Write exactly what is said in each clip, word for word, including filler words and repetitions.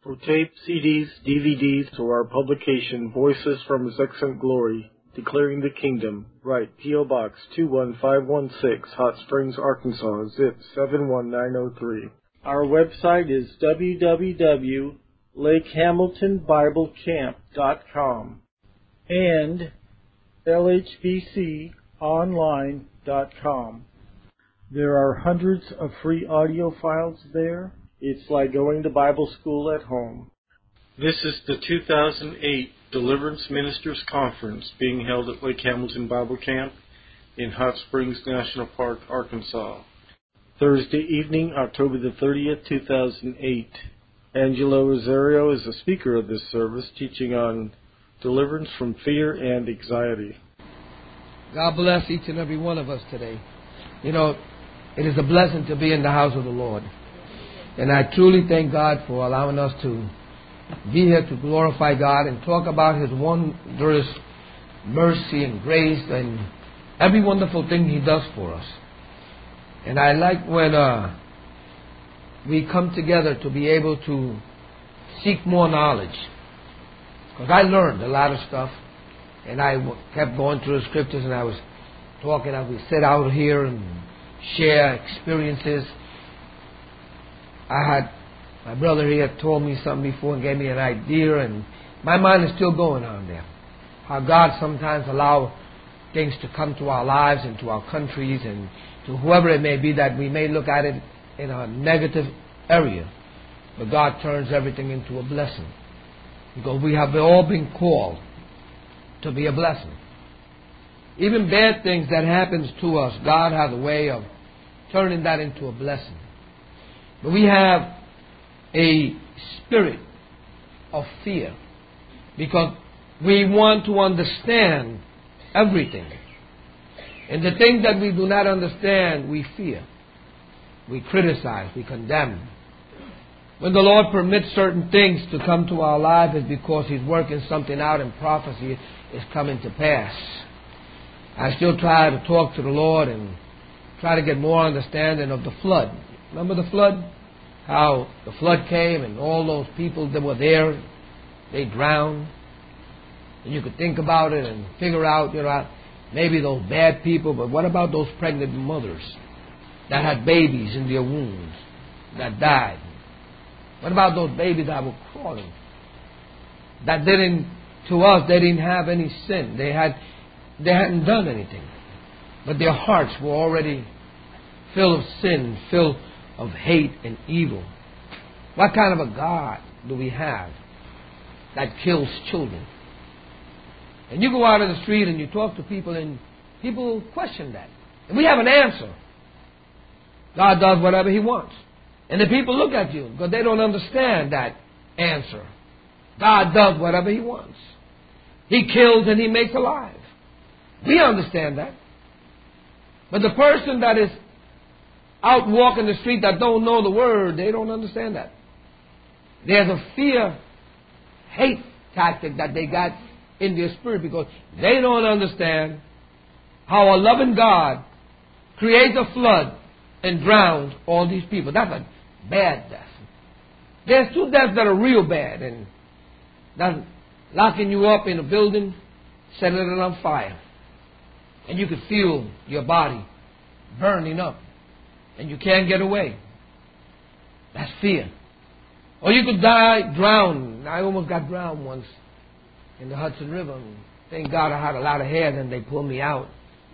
For tape, C Ds, D V Ds, or our publication, Voices from His Excellent Glory, Declaring the Kingdom, write P O. Box two one five one six, Hot Springs, Arkansas, zip seven one nine zero three. Our website is w w w dot lake hamilton bible camp dot com and l h b c online dot com. There are hundreds of free audio files there. It's like going to Bible school at home. This is the two thousand eight Deliverance Ministers Conference being held at Lake Hamilton Bible Camp in Hot Springs National Park, Arkansas. Thursday evening, October the thirtieth, two thousand eight. Angelo Rosario is the speaker of this service, teaching on deliverance from fear and anxiety. God bless each and every one of us today. You know, it is a blessing to be in the house of the Lord. And I truly thank God for allowing us to be here to glorify God and talk about His wondrous mercy and grace and every wonderful thing He does for us. And I like when uh, we come together to be able to seek more knowledge. Because I learned a lot of stuff, and I kept going through the scriptures, and I was talking as we sit out here and share experiences. I had, my brother here told me something before and gave me an idea, and my mind is still going on there. How God sometimes allows things to come to our lives and to our countries and to whoever it may be that we may look at it in a negative area. But God turns everything into a blessing. Because we have all been called to be a blessing. Even bad things that happens to us, God has a way of turning that into a blessing. But we have a spirit of fear because we want to understand everything. And the things that we do not understand, we fear. We criticize, we condemn. When the Lord permits certain things to come to our life, it's because He's working something out and prophecy is coming to pass. I still try to talk to the Lord and try to get more understanding of the flood. Remember the flood? How the flood came and all those people that were there, they drowned. And you could think about it and figure out, you know, maybe those bad people, but what about those pregnant mothers that had babies in their wombs that died? What about those babies that were crawling? That didn't, to us, they didn't have any sin. They had, they hadn't done anything. But their hearts were already filled of sin, filled of hate and evil. What kind of a God do we have that kills children? And you go out in the street and you talk to people and people question that. And we have an answer. God does whatever He wants. And the people look at you because they don't understand that answer. God does whatever He wants. He kills and He makes alive. We understand that. But the person that is out walking the street that don't know the Word, they don't understand that. There's a fear, hate tactic that they got in their spirit because they don't understand how a loving God creates a flood and drowns all these people. That's a bad death. There's two deaths that are real bad, and that's locking you up in a building, setting it on fire. And you can feel your body burning up, and you can't get away. That's fear. Or you could die drowned. I almost got drowned once in the Hudson River. Thank God I had a lot of hair, and they pulled me out.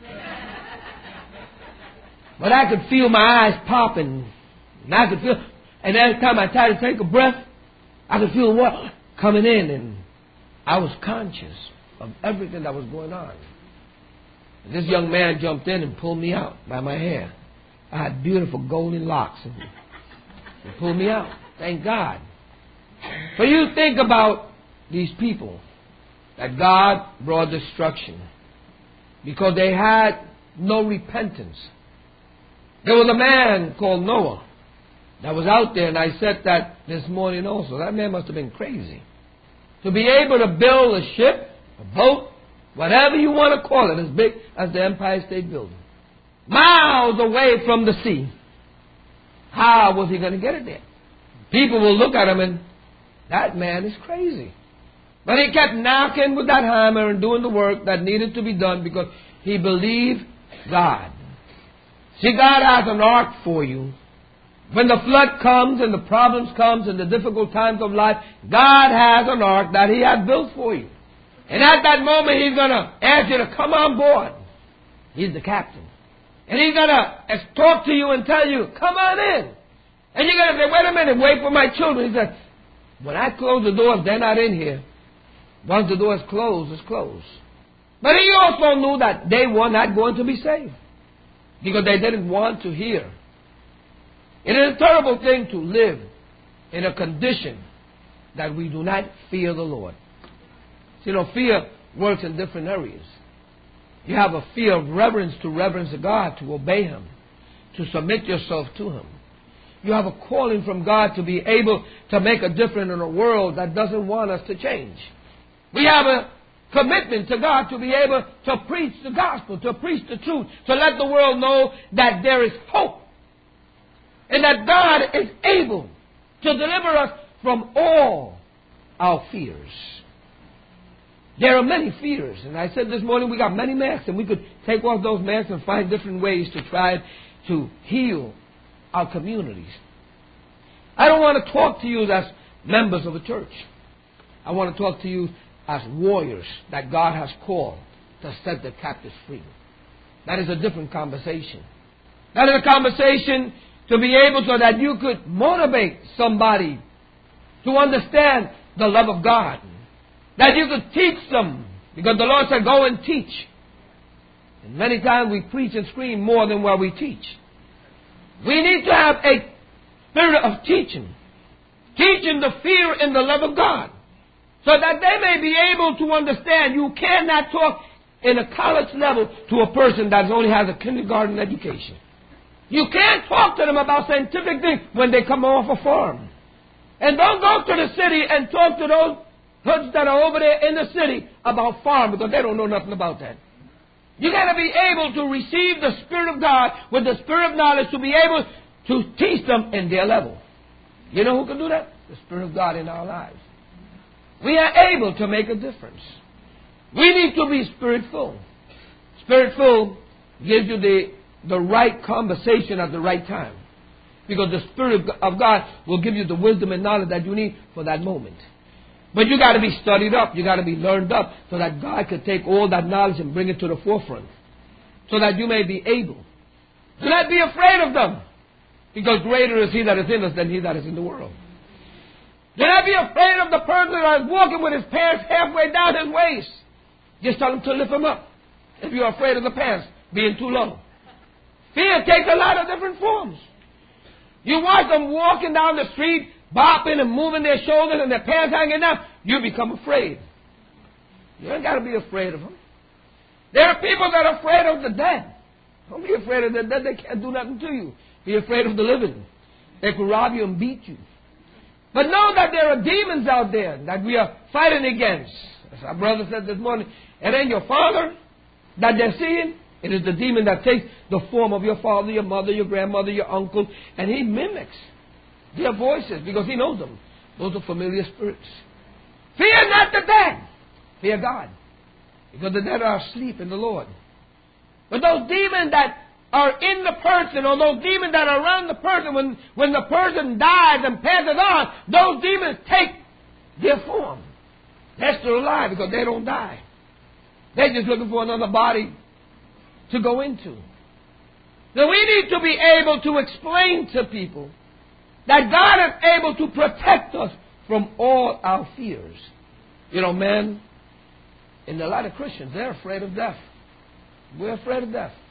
But I could feel my eyes popping. And I could feel, and every time I tried to take a breath, I could feel the water coming in, and I was conscious of everything that was going on. And this young man jumped in and pulled me out by my hair. I had beautiful golden locks, and he pulled me out. Thank God. But you think about these people that God brought destruction because they had no repentance. There was a man called Noah that was out there, and I said that this morning also. That man must have been crazy. To be able to build a ship, a boat, whatever you want to call it, as big as the Empire State Building, miles away from the sea. How was he going to get it there? People will look at him and that man is crazy. But he kept knocking with that hammer and doing the work that needed to be done because he believed God. See, God has an ark for you. When the flood comes and the problems comes and the difficult times of life, God has an ark that He has built for you. And at that moment, He's going to ask you to come on board. He's the captain. And He's going to talk to you and tell you, come on in. And you're going to say, wait a minute, wait for my children. He said, when I close the doors, they're not in here. Once the door is closed, it's closed. But He also knew that they were not going to be saved because they didn't want to hear. It is a terrible thing to live in a condition that we do not fear the Lord. You know, fear works in different areas. You have a fear of reverence to reverence God, to obey Him, to submit yourself to Him. You have a calling from God to be able to make a difference in a world that doesn't want us to change. We have a commitment to God to be able to preach the gospel, to preach the truth, to let the world know that there is hope and that God is able to deliver us from all our fears. There are many fears, and I said this morning we got many masks, and we could take off those masks and find different ways to try to heal our communities. I don't want to talk to you as members of a church. I want to talk to you as warriors that God has called to set the captives free. That is a different conversation. That is a conversation to be able so that you could motivate somebody to understand the love of God. That you could teach them, because the Lord said, go and teach. And many times we preach and scream more than what we teach. We need to have a spirit of teaching. Teaching the fear and the love of God. So that they may be able to understand you cannot talk in a college level to a person that only has a kindergarten education. You can't talk to them about scientific things when they come off a farm. And don't go to the city and talk to those hoods that are over there in the city about farm, because they don't know nothing about that. You got to be able to receive the Spirit of God with the Spirit of knowledge to be able to teach them in their level. You know who can do that? The Spirit of God in our lives. We are able to make a difference. We need to be Spirit-full. Spirit-full gives you the, the right conversation at the right time. Because the Spirit of God will give you the wisdom and knowledge that you need for that moment. But you got to be studied up. You got to be learned up so that God can take all that knowledge and bring it to the forefront. So that you may be able. Do not be afraid of them. Because greater is He that is in us than he that is in the world. Do not be afraid of the person that is walking with his pants halfway down his waist. Just tell him to lift them up. If you're afraid of the pants being too low. Fear takes a lot of different forms. You watch them walking down the street, bopping and moving their shoulders and their pants hanging down, you become afraid. You ain't got to be afraid of them. There are people that are afraid of the dead. Don't be afraid of the dead. They can't do nothing to you. Be afraid of the living. They could rob you and beat you. But know that there are demons out there that we are fighting against. As our brother said this morning, it ain't your father that they're seeing. It is the demon that takes the form of your father, your mother, your grandmother, your uncle, and he mimics their voices because he knows them. Those are familiar spirits. Fear not the dead. Fear God. Because the dead are asleep in the Lord. But those demons that are in the person, or those demons that are around the person, when, when the person dies and passes on, those demons take their form. They're still alive because they don't die. They're just looking for another body to go into. So we need to be able to explain to people that God is able to protect us from all our fears. You know, man, and a lot of Christians, they're afraid of death. We're afraid of death.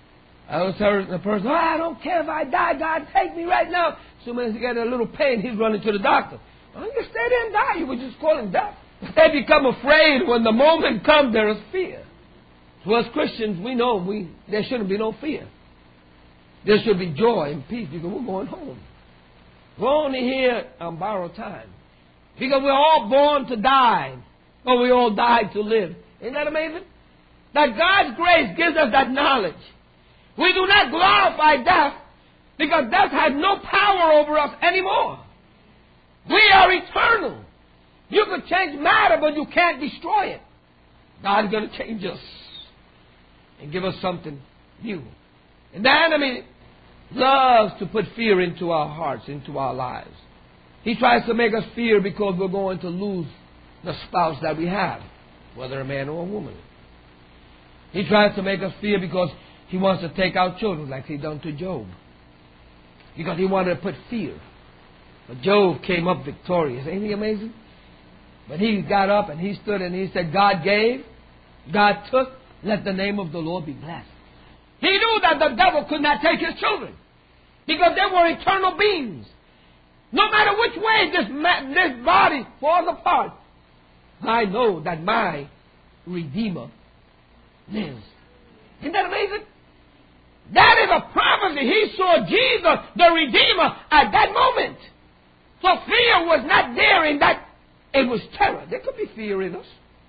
I was telling the person, oh, I don't care if I die, God, take me right now. As soon as he got a little pain, he's running to the doctor. Why don't you stay there and die? You would just call him death. They become afraid when the moment comes, there is fear. So as Christians, we know we there shouldn't be no fear. There should be joy and peace because we're going home. We're only here on borrowed time. Because we're all born to die, but we all died to live. Isn't that amazing? That God's grace gives us that knowledge. We do not glorify death because death has no power over us anymore. We are eternal. could change matter, but you can't destroy it. God's going to change us and give us something new. And the enemy loves to put fear into our hearts, into our lives. He tries to make us fear because we're going to lose the spouse that we have, whether a man or a woman. He tries to make us fear because he wants to take our children like he done to Job. Because he wanted to put fear. But Job came up victorious. Ain't he amazing? But he got up and he stood and he said, God gave, God took, let the name of the Lord be blessed. He knew that the devil could not take his children because they were eternal beings. No matter which way this, ma- this body falls apart, I know that my Redeemer lives. Isn't that amazing? That is a prophecy. He saw Jesus, the Redeemer, at that moment. So fear was not there in that. It was terror. There could be fear in us.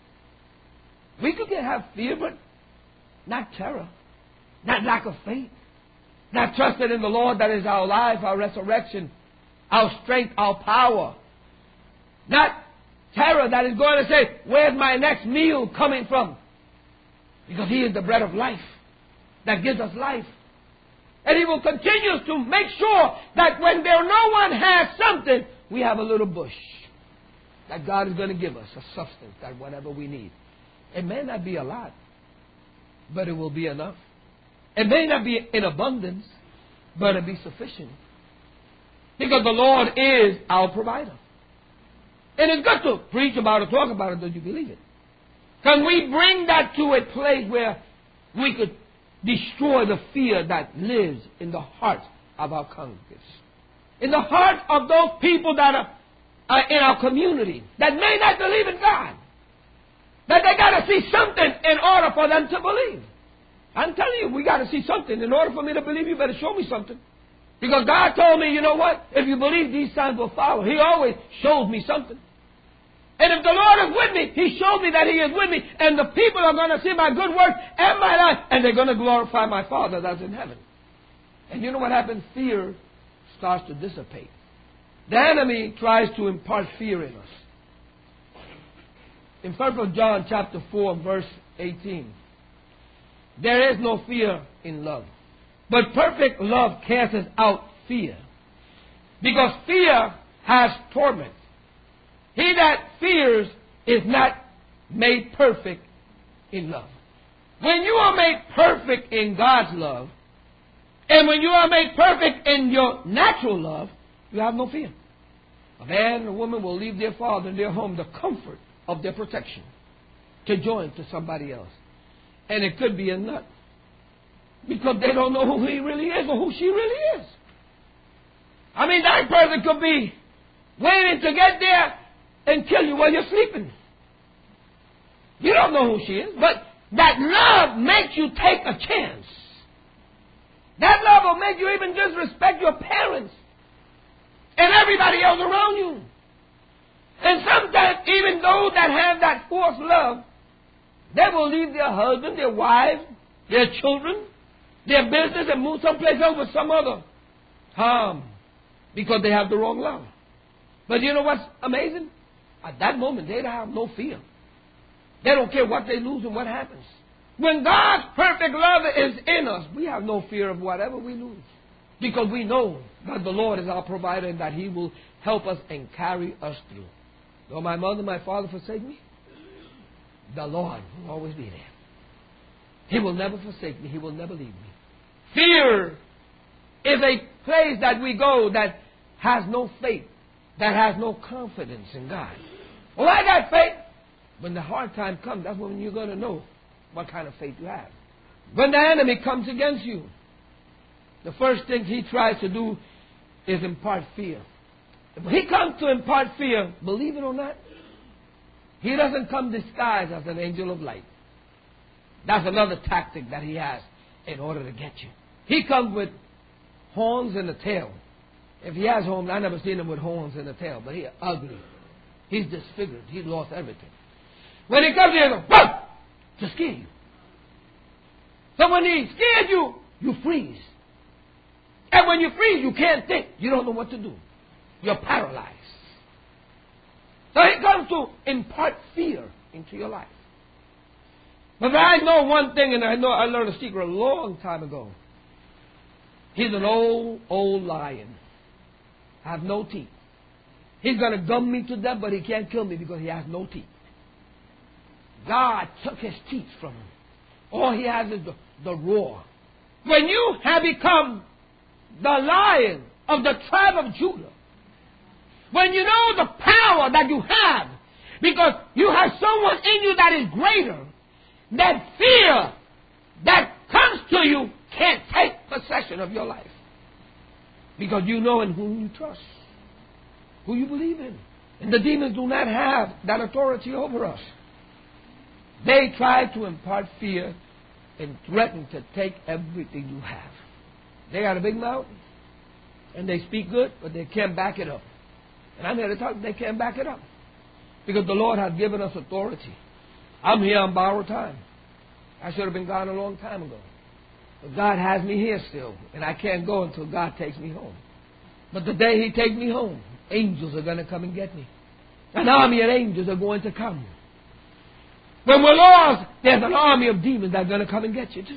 We could have fear, but not terror. Not lack of faith. Not trusting in the Lord that is our life, our resurrection, our strength, our power. Not terror that is going to say, where's my next meal coming from? Because He is the bread of life that gives us life. And He will continue to make sure that when there no one has something, we have a little bush that God is going to give us, a substance, that whatever we need. It may not be a lot, but it will be enough. It may not be in abundance, but it will be sufficient. Because the Lord is our provider. And it's good to preach about it, talk about it, don't you believe it? Can we bring that to a place where we could destroy the fear that lives in the hearts of our congregants? In the hearts of those people that are, are in our community that may not believe in God. That they got to see something in order for them to believe. I'm telling you, we got to see something. In order for me to believe, you better show me something. Because God told me, you know what? If you believe, these signs will follow. He always shows me something. And if the Lord is with me, He showed me that He is with me. And the people are going to see my good work and my life. And they're going to glorify my Father that's in heaven. And you know what happens? Fear starts to dissipate. The enemy tries to impart fear in us. In First John chapter four, verse eighteen. There is no fear in love, but perfect love casts out fear, because fear has torment. He that fears is not made perfect in love. When you are made perfect in God's love, and when you are made perfect in your natural love, you have no fear. A man and a woman will leave their father and their home, the comfort of their protection, to join to somebody else. And it could be a nut. Because they don't know who he really is or who she really is. I mean, that person could be waiting to get there and kill you while you're sleeping. You don't know who she is. But that love makes you take a chance. That love will make you even disrespect your parents and everybody else around you. And sometimes even those that have that forced love, they will leave their husband, their wife, their children, their business, and move someplace else with some other harm because they have the wrong love. But you know what's amazing? At that moment, they have no fear. They don't care what they lose and what happens. When God's perfect love is in us, we have no fear of whatever we lose, because we know that the Lord is our provider and that He will help us and carry us through. Though my mother and my father forsake me, the Lord will always be there. He will never forsake me. He will never leave me. Fear is a place that we go that has no faith, that has no confidence in God. Well, I got faith. When the hard time comes, that's when you're going to know what kind of faith you have. When the enemy comes against you, the first thing he tries to do is impart fear. If he comes to impart fear, believe it or not, he doesn't come disguised as an angel of light. That's another tactic that he has in order to get you. He comes with horns and a tail. If he has horns, I've never seen him with horns and a tail, but he's ugly. He's disfigured. He's lost everything. When he comes here, he goes, whoa! To scare you. So when he scares you, you freeze. And when you freeze, you can't think. You don't know what to do. You're paralyzed. So he comes to impart fear into your life. But I know one thing, and I know I learned a secret a long time ago. He's an old, old lion. I have no teeth. He's going to gum me to death, but he can't kill me because he has no teeth. God took his teeth from him. All he has is the, the roar. When you have become the lion of the tribe of Judah, when you know the power that you have, because you have someone in you that is greater, that fear that comes to you can't take possession of your life. Because you know in whom you trust, who you believe in. And the demons do not have that authority over us. They try to impart fear and threaten to take everything you have. They got a big mouth, and they speak good, but they can't back it up. And I'm here to talk, they can't back it up. Because the Lord has given us authority. I'm here on borrowed time. I should have been gone a long time ago. But God has me here still, and I can't go until God takes me home. But the day He takes me home, angels are going to come and get me. An army of angels are going to come. When we're lost, there's an army of demons that are going to come and get you too.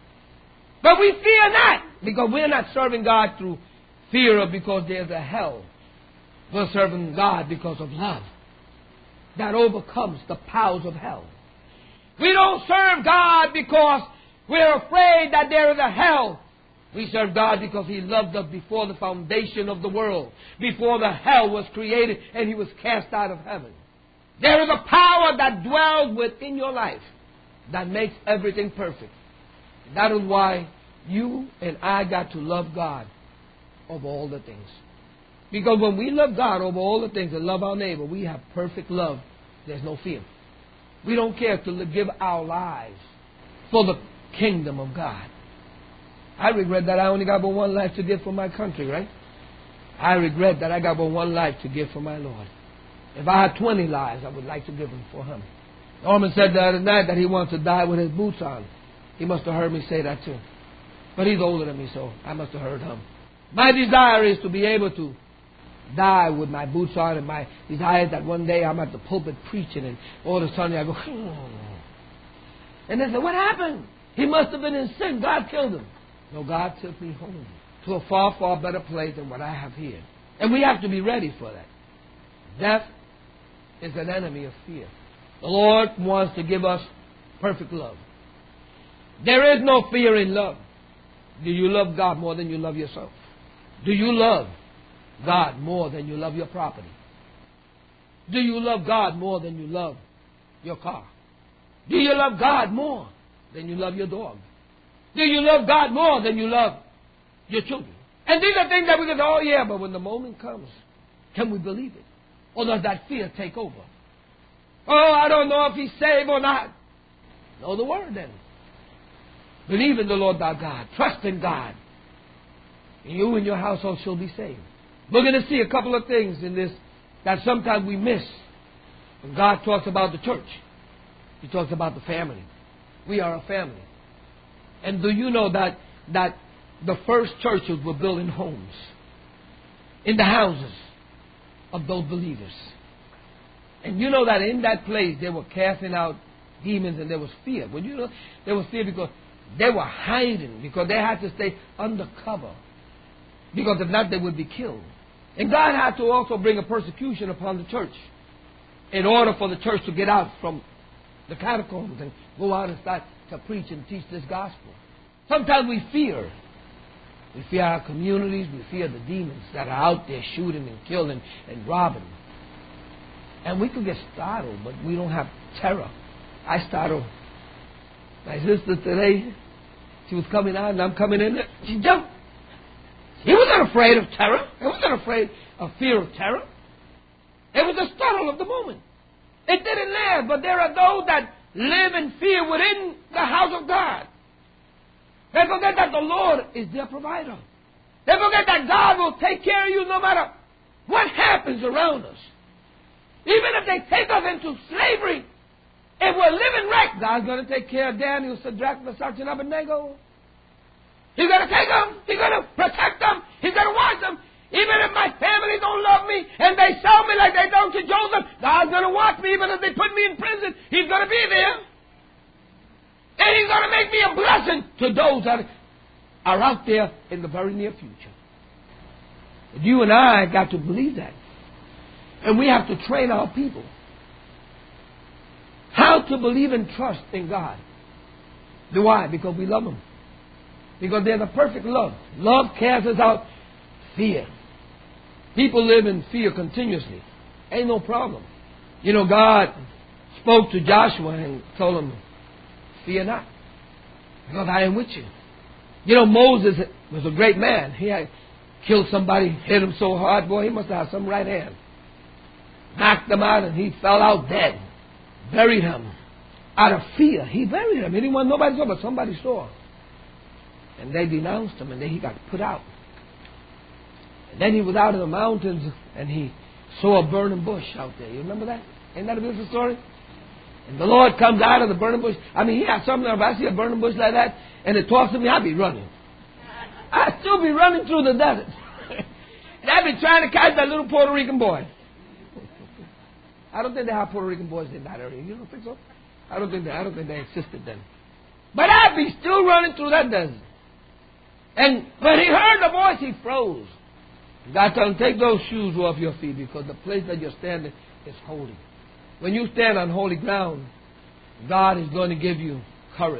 But we fear not, because we're not serving God through fear or because there's a hell. We're serving God because of love that overcomes the powers of hell. We don't serve God because we're afraid that there is a hell. We serve God because He loved us before the foundation of the world, before the hell was created and He was cast out of heaven. There is a power that dwells within your life that makes everything perfect. That is why you and I got to love God over all the things. Because when we love God over all the things and love our neighbor, we have perfect love. There's no fear. We don't care to give our lives for the kingdom of God. I regret that I only got but one life to give for my country, right? I regret that I got but one life to give for my Lord. If I had twenty lives, I would like to give them for Him. Norman said the other night that he wants to die with his boots on. He must have heard me say that too. But he's older than me, so I must have heard him. My desire is to be able to die with my boots on, and my desire is that one day I'm at the pulpit preaching, and all of a sudden I go, oh. And they say, what happened? He must have been in sin. God killed him. No, God took me home to a far, far better place than what I have here. And we have to be ready for that. Death is an enemy of fear. The Lord wants to give us perfect love. There is no fear in love. Do you love God more than you love yourself? Do you love God more than you love your property? Do you love God more than you love your car? Do you love God more than you love your dog? Do you love God more than you love your children? And these are things that we can say, oh yeah, but when the moment comes, can we believe it? Or does that fear take over? Oh, I don't know if he's saved or not. Know the word then. Believe in the Lord thy God. Trust in God. And you and your household shall be saved. We're going to see a couple of things in this that sometimes we miss. When God talks about the church, He talks about the family. We are a family. And do you know that, that the first churches were built in homes, in the houses of those believers? And you know that in that place they were casting out demons and there was fear. Well, you know, there was fear because they were hiding, because they had to stay undercover. Because if not, they would be killed. And God had to also bring a persecution upon the church in order for the church to get out from the catacombs and go out and start to preach and teach this gospel. Sometimes we fear. We fear our communities. We fear the demons that are out there shooting and killing and robbing. And we could get startled, but we don't have terror. I startled my sister today. She was coming out and I'm coming in there. She jumped. He wasn't afraid of terror. He wasn't afraid of fear of terror. It was a startle of the moment. It didn't last, but there are those that live in fear within the house of God. They forget that the Lord is their provider. They forget that God will take care of you no matter what happens around us. Even if they take us into slavery, if we're living right, God's going to take care of Daniel, Shadrach, Meshach, and Abednego. He's going to take them. He's going to protect them. He's going to watch them. Even if my family don't love me and they sell me like they done to Joseph, God's going to watch me. Even if they put me in prison, He's going to be there. And He's going to make me a blessing to those that are out there in the very near future. But you and I got to believe that. And we have to train our people how to believe and trust in God. Why? Because we love Him. Because they're the perfect love. Love casts out fear. People live in fear continuously. Ain't no problem. You know, God spoke to Joshua and told him, fear not, because I am with you. You know, Moses was a great man. He had killed somebody, hit him so hard, boy, he must have had some right hand. Knocked him out and he fell out dead. Buried him. Out of fear, he buried him. He didn't want nobody to know, but somebody saw. And they denounced him, and then he got put out. And then he was out in the mountains, and he saw a burning bush out there. You remember that? Ain't that a beautiful story? And the Lord comes out of the burning bush. I mean, He has something. If I see a burning bush like that, and it talks to me, I'll be running. I'd still be running through the desert. And I'd be trying to catch that little Puerto Rican boy. I don't think they have Puerto Rican boys in that area. You don't think so? I don't think they, I don't think they existed then. But I'd be still running through that desert. And when he heard the voice, he froze. God told him, take those shoes off your feet, because the place that you're standing is holy. When you stand on holy ground, God is going to give you courage.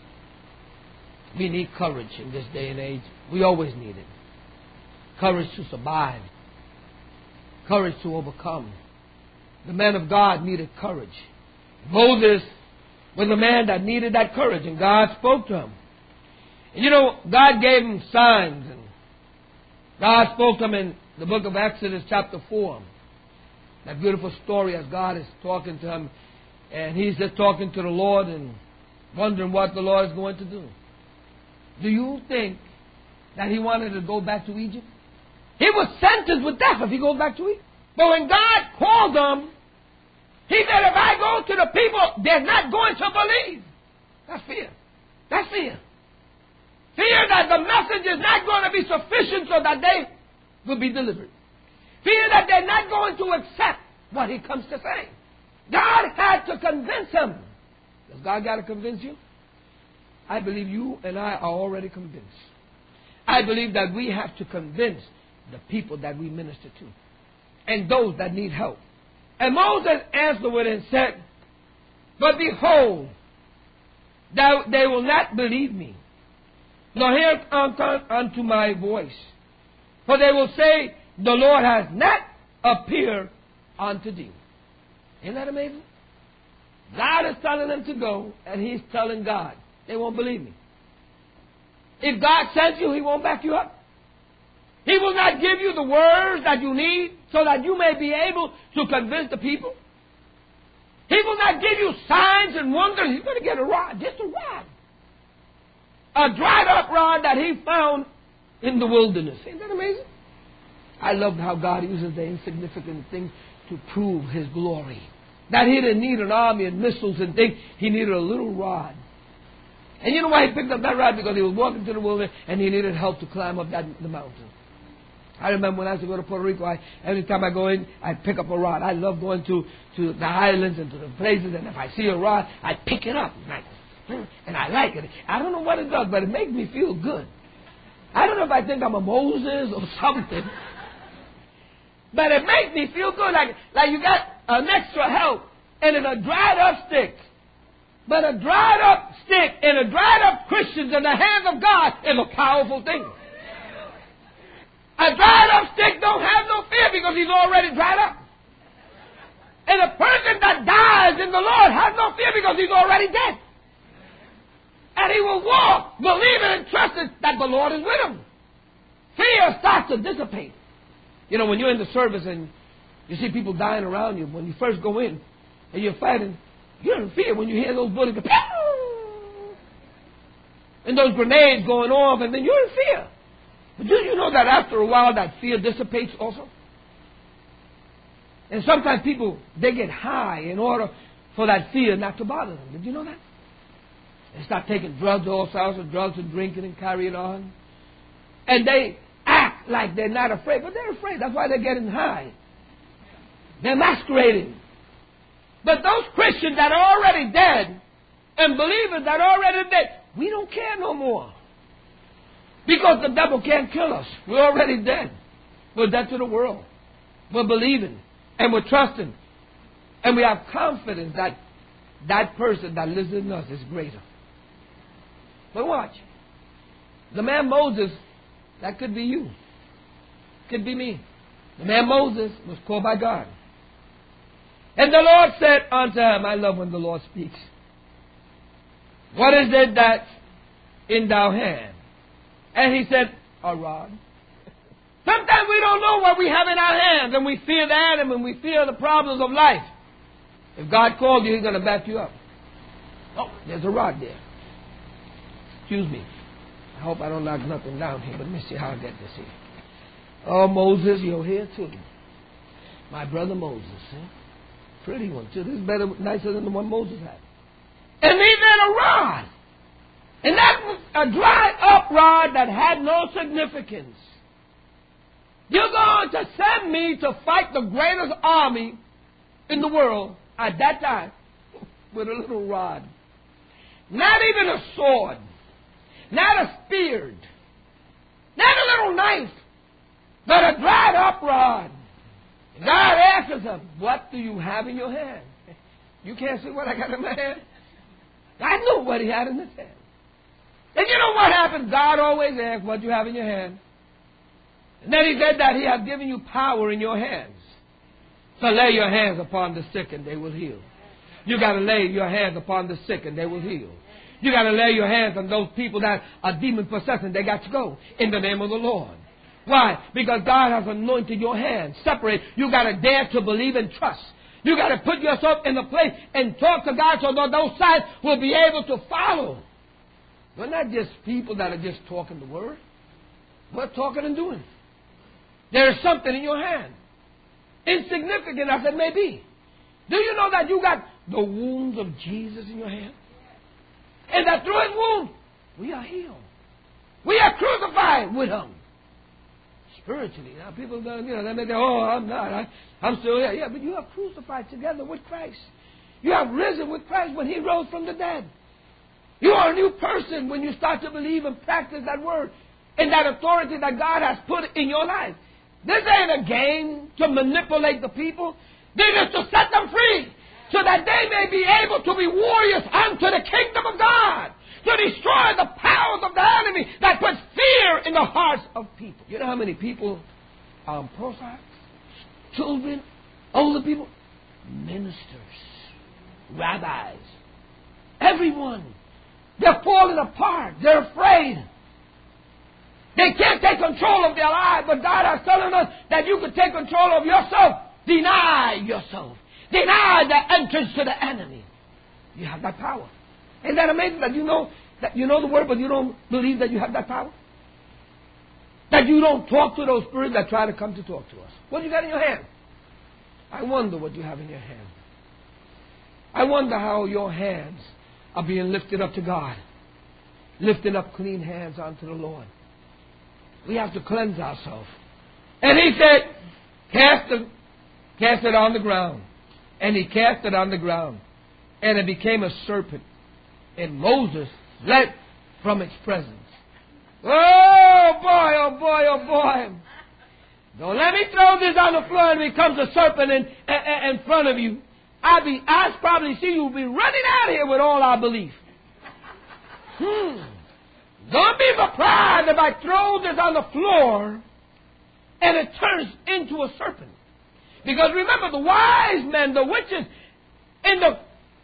We need courage in this day and age. We always need it. Courage to survive. Courage to overcome. The man of God needed courage. Moses was a man that needed that courage, and God spoke to him. And you know, God gave him signs, and God spoke to him in the book of Exodus chapter four. That beautiful story as God is talking to him, and he's just talking to the Lord and wondering what the Lord is going to do. Do you think that he wanted to go back to Egypt? He was sentenced with death if he goes back to Egypt. But when God called him, He said, if I go to the people, they're not going to believe. That's fear. That's fear. Fear that the message is not going to be sufficient so that they will be delivered. Fear that they're not going to accept what He comes to say. God had to convince him. Does God got to convince you? I believe you and I are already convinced. I believe that we have to convince the people that we minister to and those that need help. And Moses answered and said, but behold, that they will not believe me, nor hear unto my voice. For they will say, the Lord has not appeared unto thee. Isn't that amazing? God is telling them to go, and He's telling God, they won't believe me. If God sends you, He won't back you up. He will not give you the words that you need so that you may be able to convince the people. He will not give you signs and wonders. He's going to get a rod, just a rod. A dried up rod that He found in the wilderness. Isn't that amazing? I love how God uses the insignificant things to prove His glory. That He didn't need an army and missiles and things. He needed a little rod. And you know why He picked up that rod? Because He was walking through the wilderness and He needed help to climb up that, the mountain. I remember when I used to go to Puerto Rico, I, every time I go in, I pick up a rod. I love going to, to the islands and to the places, and if I see a rod, I pick it up. And I, and I like it. I don't know what it does, but it makes me feel good. I don't know if I think I'm a Moses or something, but it makes me feel good. Like, like you got an extra help and in a dried up stick. But a dried up stick and a dried up Christians in the hands of God is a powerful thing. A dried up stick don't have no fear because he's already dried up. And a person that dies in the Lord has no fear because he's already dead. And he will walk, believing and trusting that the Lord is with him. Fear starts to dissipate. You know, when you're in the service and you see people dying around you, when you first go in and you're fighting, you're in fear when you hear those bullets go, pew! And those grenades going off, and then you're in fear. But do you know that after a while that fear dissipates also? And sometimes people, they get high in order for that fear not to bother them. Did you know that? They start taking drugs, all sorts of drugs and drinking and carrying on. And they act act like they're not afraid, but they're afraid. That's why they're getting high. They're masquerading. But those Christians that are already dead and believers that are already dead, we don't care no more. Because the devil can't kill us. We're already dead. We're dead to the world. We're believing and we're trusting. And we have confidence that that person that lives in us is greater. But watch. The man Moses, that could be you. Could be me. The man Moses was called by God. And the Lord said unto him, I love when the Lord speaks. What is it that's in thy hand? And he said, a rod. Sometimes we don't know what we have in our hands, and we fear the enemy, and we fear the problems of life. If God called you, He's going to back you up. Oh, there's a rod there. Excuse me. I hope I don't knock nothing down here, but let me see how I get this here. Oh, Moses, you're here too. My brother Moses, eh? Pretty one too. This is better, nicer than the one Moses had. And he had a rod. And that was a dried up rod that had no significance. You're going to send me to fight the greatest army in the world at that time with a little rod. Not even a sword. Not a spear. Not a little knife. But a dried up rod. God answers him, what do you have in your hand? You can't see what I got in my hand? I knew what he had in his hand. And you know what happens? God always asks what you have in your hand. And then he said that he has given you power in your hands. So lay your hands upon the sick and they will heal. You got to lay your hands upon the sick and they will heal. You got to lay your hands on those people that are demon possessed and they got to go in the name of the Lord. Why? Because God has anointed your hands. Separate. You got to dare to believe and trust. You got to put yourself in the place and talk to God so that those sides will be able to follow. We're not just people that are just talking the word. We're talking and doing. There is something in your hand. Insignificant as it may be. Do you know that you got the wounds of Jesus in your hand? And that through his wound, we are healed. We are crucified with him. Spiritually. Now people, you know, they may say, oh, I'm not. I, I'm still here. Yeah, but you are crucified together with Christ. You have risen with Christ when he rose from the dead. You are a new person when you start to believe and practice that word and that authority that God has put in your life. This ain't a game to manipulate the people. This is to set them free so that they may be able to be warriors unto the kingdom of God, to destroy the powers of the enemy that puts fear in the hearts of people. You know how many people are on profiles? Children, older people, ministers, rabbis, everyone. They're falling apart. They're afraid. They can't take control of their lives, but God is telling us that you can take control of yourself. Deny yourself. Deny the entrance to the enemy. You have that power. Isn't that amazing that you know that you know the word, but you don't believe that you have that power? That you don't talk to those spirits that try to come to talk to us. What do you got in your hand? I wonder what you have in your hand. I wonder how your hands are being lifted up to God. Lifting up clean hands unto the Lord. We have to cleanse ourselves. And he said, cast, the, cast it on the ground. And he cast it on the ground. And it became a serpent. And Moses fled from its presence. Oh boy, oh boy, oh boy. Don't let me throw this on the floor and it becomes a serpent in, in, in front of you. I'll be, I'll probably see you be running out of here with all our belief. Hmm. Don't be surprised if I throw this on the floor and it turns into a serpent. Because remember, the wise men, the witches, in the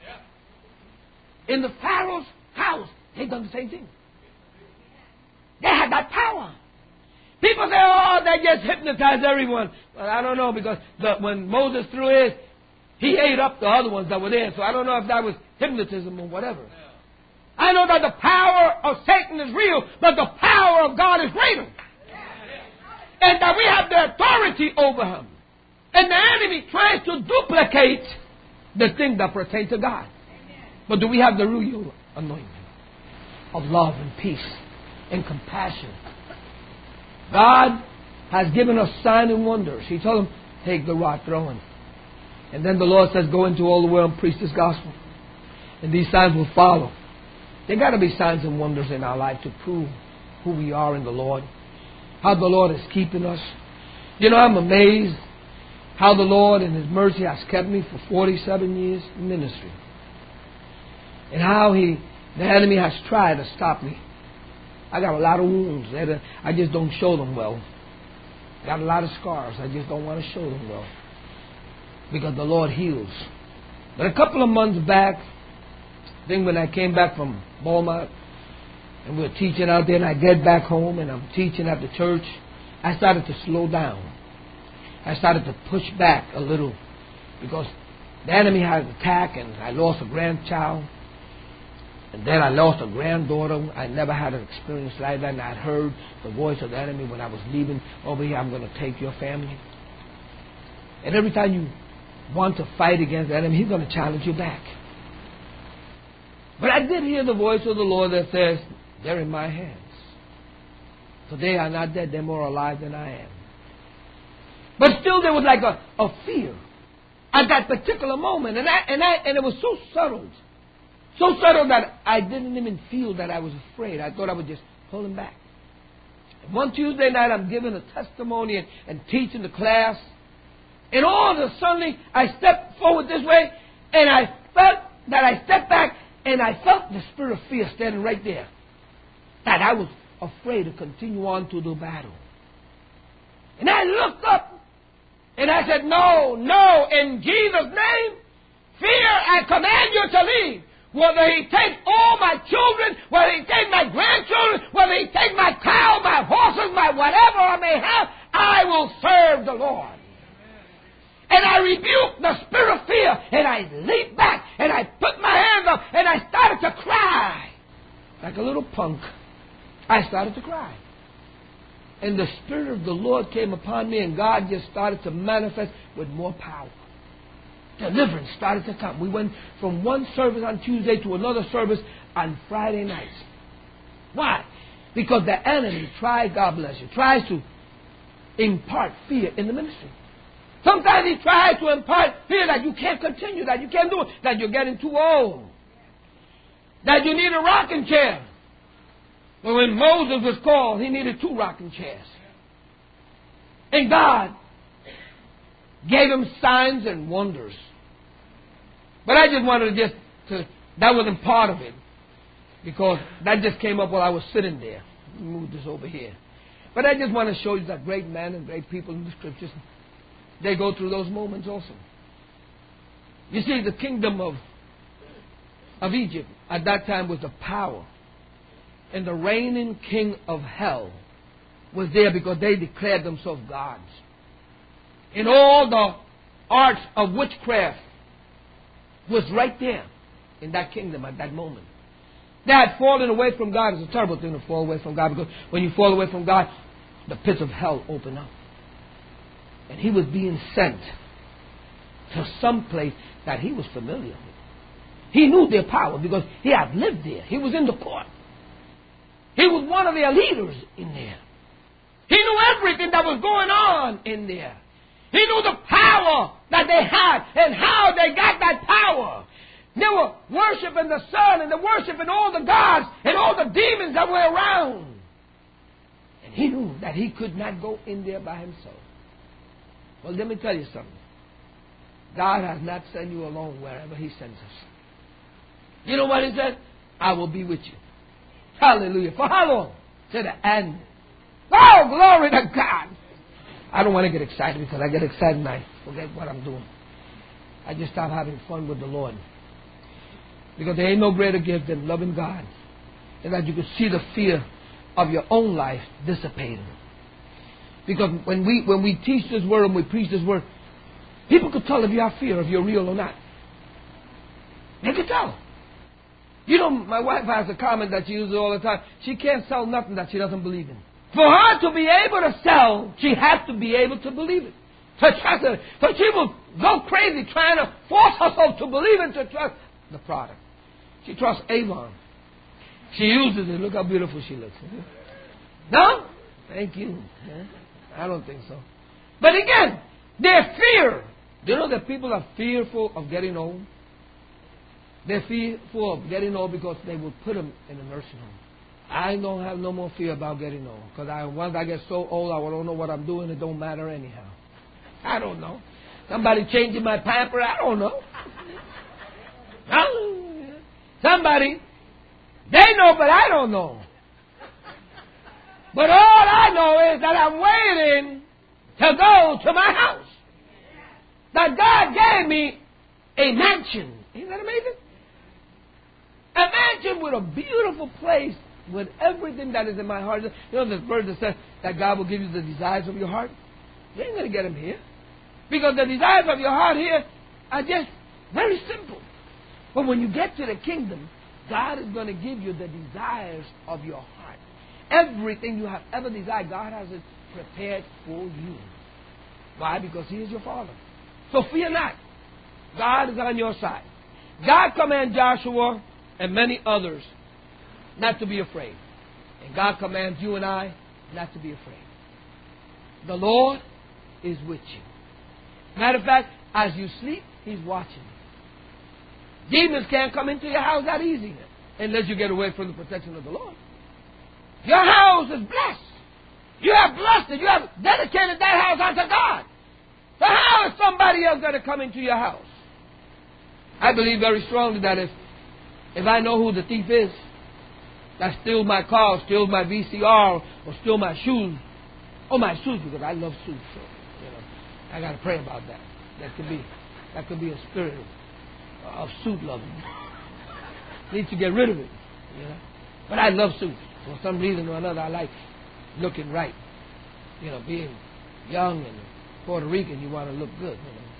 in the Pharaoh's house, they done the same thing. They had that power. People say, oh, they just hypnotized everyone. Well, I don't know, because the, when Moses threw his, he ate up the other ones that were there. So I don't know if that was hypnotism or whatever. I know that the power of Satan is real, but the power of God is greater. And that we have the authority over him. And the enemy tries to duplicate the things that pertain to God. But do we have the real anointing of love and peace and compassion? God has given us signs and wonders. He told them, take the rod, throw him. And then the Lord says, go into all the world and preach this gospel. And these signs will follow. There got to be signs and wonders in our life to prove who we are in the Lord. How the Lord is keeping us. You know, I'm amazed how the Lord in His mercy has kept me for forty-seven years in ministry. And how He, the enemy has tried to stop me. I got a lot of wounds. I just don't show them well. I got a lot of scars. I just don't want to show them well. Because the Lord heals. But a couple of months back, I think when I came back from Beaumont, and we were teaching out there, and I get back home, and I'm teaching at the church, I started to slow down. I started to push back a little because the enemy had an attack, and I lost a grandchild. And then I lost a granddaughter. I never had an experience like that, and I heard the voice of the enemy when I was leaving over here, I'm going to take your family. And every time you want to fight against the enemy, he's going to challenge you back. But I did hear the voice of the Lord that says, they're in my hands. So they are not dead, they're more alive than I am. But still there was like a, a fear at that particular moment. And I, and I and it was so subtle. So subtle that I didn't even feel that I was afraid. I thought I was just pulling back. And one Tuesday night I'm giving a testimony and, and teaching the class. And all of a sudden I stepped forward this way and I felt that I stepped back and I felt the spirit of fear standing right there. That I was afraid to continue on to the battle. And I looked up and I said, no, no, in Jesus' name, fear, I command you to leave. Whether He take all my children, whether He take my grandchildren, whether He take my cow, my horses, my whatever I may have, I will serve the Lord. And I rebuked the spirit of fear, and I leaped back, and I put my hands up, and I started to cry. Like a little punk, I started to cry. And the Spirit of the Lord came upon me, and God just started to manifest with more power. Deliverance started to come. We went from one service on Tuesday to another service on Friday nights. Why? Because the enemy tries, God bless you, tries to impart fear in the ministry. Sometimes he tries to impart fear that you can't continue, that you can't do it, that you're getting too old, that you need a rocking chair. But when Moses was called, he needed two rocking chairs. And God gave him signs and wonders. But I just wanted to just, to, that wasn't part of it. Because that just came up while I was sitting there. Let me move this over here. But I just want to show you that great men and great people in the Scriptures, they go through those moments also. You see, the kingdom of, of Egypt at that time was the power. And the reigning king of hell was there because they declared themselves gods. And all the arts of witchcraft was right there in that kingdom at that moment. They had fallen away from God. It's a terrible thing to fall away from God, because when you fall away from God, the pits of hell open up. And he was being sent to some place that he was familiar with. He knew their power because he had lived there. He was in the court. He was one of their leaders in there. He knew everything that was going on in there. He knew the power that they had and how they got that power. They were worshiping the sun and they were worshiping all the gods and all the demons that were around. And he knew that he could not go in there by himself. Well, let me tell you something. God has not sent you alone wherever He sends us. You know what He said? I will be with you. Hallelujah. For how long? To the end. Oh, glory to God. I don't want to get excited, because I get excited and I forget what I'm doing. I just stop having fun with the Lord. Because there ain't no greater gift than loving God, and that you could see the fear of your own life dissipating. Because when we when we teach this word and we preach this word, people could tell if you have fear, if you're real or not. They could tell. You know, my wife has a comment that she uses all the time. She can't sell nothing that she doesn't believe in. For her to be able to sell, she has to be able to believe it. To trust it. So she will go crazy trying to force herself to believe it, to trust the product. She trusts Avon. She uses it. Look how beautiful she looks. No? Thank you. I don't think so. But again, their fear. Do you know that people are fearful of getting old? They're fearful of getting old because they will put them in a nursing home. I don't have no more fear about getting old. Because I, once I get so old, I don't know what I'm doing. It don't matter anyhow. I don't know. Somebody changing my pamper, I don't know. Somebody, they know, but I don't know. But all I know is that I'm waiting to go to my house. That God gave me a mansion. Isn't that amazing? A mansion with a beautiful place with everything that is in my heart. You know the verse that says that God will give you the desires of your heart? You ain't going to get them here. Because the desires of your heart here are just very simple. But when you get to the kingdom, God is going to give you the desires of your heart. Everything you have ever desired, God has it prepared for you. Why? Because He is your Father. So fear not. God is on your side. God commands Joshua and many others not to be afraid. And God commands you and I not to be afraid. The Lord is with you. Matter of fact, as you sleep, He's watching you. Demons can't come into your house that easy unless you get away from the protection of the Lord. Your house is blessed. You have blessed it. You have dedicated that house unto God. So how is somebody else going to come into your house? I believe very strongly that if, if I know who the thief is, that steals my car, or steals my V C R, or steals my shoes, or my suits, because I love suits, so, you know, I got to pray about that. That could be, that could be a spirit of, of suit loving. Need to get rid of it, you know. But I love suits. For some reason or another, I like looking right. You know, being young and Puerto Rican, you want to look good, you know.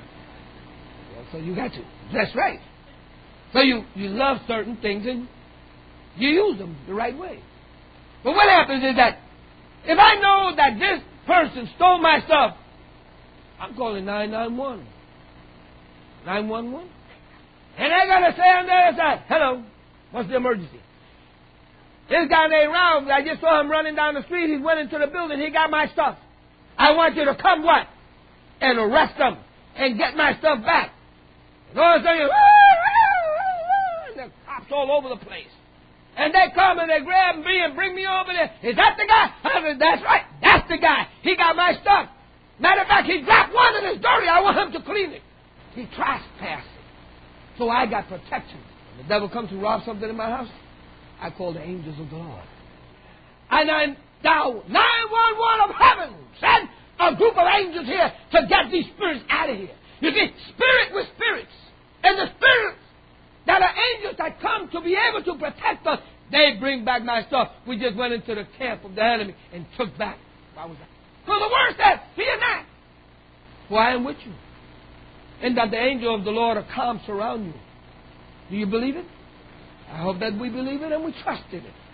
Well, so you got to dress right. So you, you love certain things and you use them the right way. But what happens is that if I know that this person stole my stuff, I'm calling nine nine one. nine one one. And I got to say on the other side, hello, what's the emergency? This guy named Ralph, I just saw him running down the street. He went into the building. He got my stuff. I want you to come what? And arrest him and get my stuff back. And all of a sudden, and the cops all over the place. And they come and they grab me and bring me over there. Is that the guy? I said, that's right. That's the guy. He got my stuff. Matter of fact, he dropped one and it's dirty. I want him to clean it. He trespassed it. So I got protection. When the devil comes to rob something in my house, I call the angels of the Lord. And I now nine one one of heaven send a group of angels here to get these spirits out of here. You see, spirit with spirits. And the spirits that are angels that come to be able to protect us, they bring back my stuff. We just went into the camp of the enemy and took back. Why was that? So the word says, fear not, for I am with you. And that the angel of the Lord are calm surround you. Do you believe it? I hope that we believe it and we trust in it.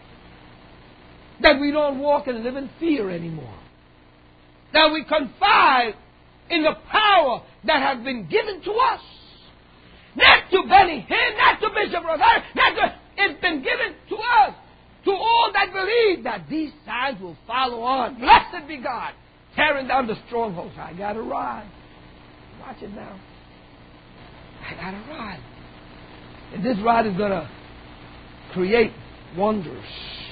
That we don't walk and live in fear anymore. That we confide in the power that has been given to us. Not to Benny Hinn, not to Bishop Rosario, not to, it's been given to us. To all that believe that these signs will follow on. Blessed be God. Tearing down the strongholds. I got a rod. Watch it now. I got a rod. And this rod is going to create wonders.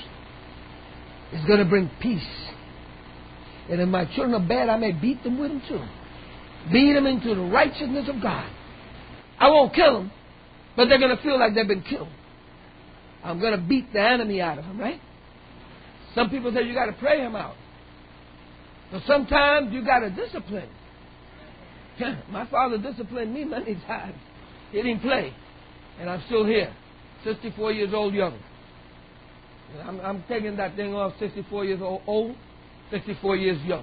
It's going to bring peace. And if my children are bad, I may beat them with them too. Beat them into the righteousness of God. I won't kill them, but they're going to feel like they've been killed. I'm going to beat the enemy out of them, right? Some people say you got to pray him out. But sometimes you got to discipline. My father disciplined me many times. He didn't play. And I'm still here. sixty-four years old, young. I'm, I'm taking that thing off sixty-four years old, old, sixty-four years young.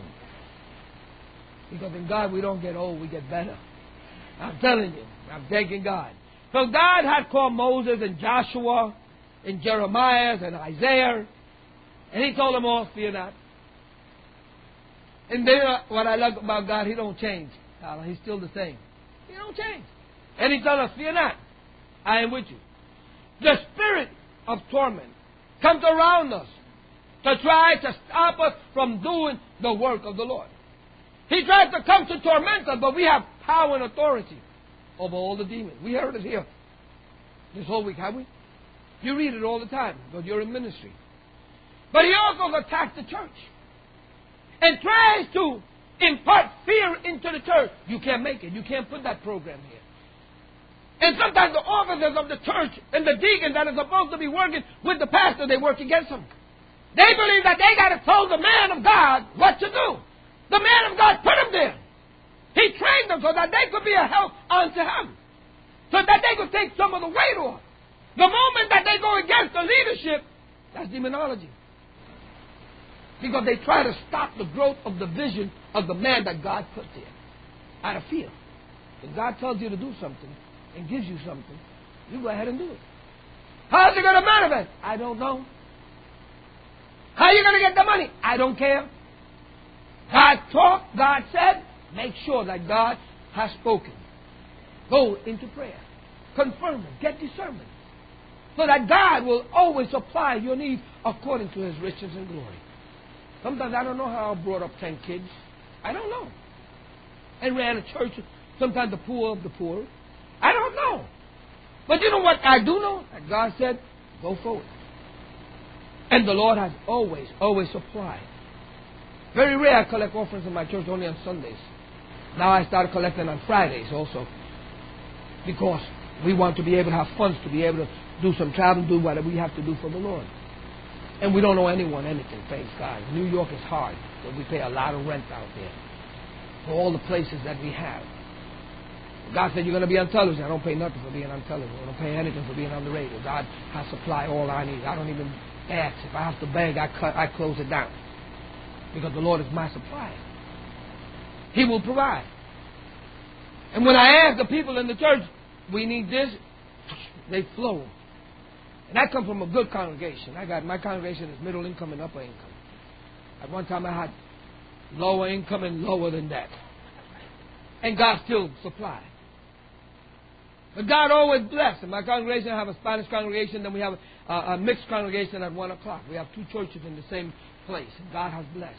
Because in God we don't get old, we get better. I'm telling you, I'm thanking God. So God had called Moses and Joshua and Jeremiah and Isaiah. And He told them all, fear not. And then what I love about God, He don't change. He's still the same. He don't change. And He told us, fear not. I am with you. The spirit of torment comes around us to try to stop us from doing the work of the Lord. He tries to come to torment us, but we have power and authority over all the demons. We heard it here this whole week, have we? You read it all the time because you're in ministry. But he also attacks the church and tries to impart fear into the church. You can't make it. You can't put that program here. And sometimes the officers of the church and the deacons that are supposed to be working with the pastor, they work against them. They believe that they got to tell the man of God what to do. The man of God put them there. He trained them so that they could be a help unto him. So that they could take some of the weight off. The moment that they go against the leadership, that's demonology. Because they try to stop the growth of the vision of the man that God put there. Out of fear. If God tells you to do something and gives you something, you go ahead and do it. How's it going to manifest? I don't know. How are you going to get the money? I don't care. God talked, God said, make sure that God has spoken. Go into prayer. Confirm it. Get discernment. So that God will always supply your needs according to his riches and glory. Sometimes I don't know how I brought up ten kids. I don't know. And ran a church, sometimes the poor of the poor. I don't know. But you know what I do know? That God said, go forward. And the Lord has always, always supplied. Very rare I collect offerings in my church only on Sundays. Now I start collecting on Fridays also. Because we want to be able to have funds to be able to do some travel, do whatever we have to do for the Lord. And we don't owe anyone anything, praise God. New York is hard, but we pay a lot of rent out there for all the places that we have. God said, you're going to be on television. I don't pay nothing for being on television. I don't pay anything for being on the radio. God has supplied all I need. I don't even ask. If I have to beg, I, cut, I close it down. Because the Lord is my supplier. He will provide. And when I ask the people in the church, we need this, they flow. And I come from a good congregation. I got my congregation is middle income and upper income. At one time I had lower income and lower than that. And God still supplied. But God always blessed. In my congregation, I have a Spanish congregation, then we have a, a mixed congregation at one o'clock. We have two churches in the same place. And God has blessed.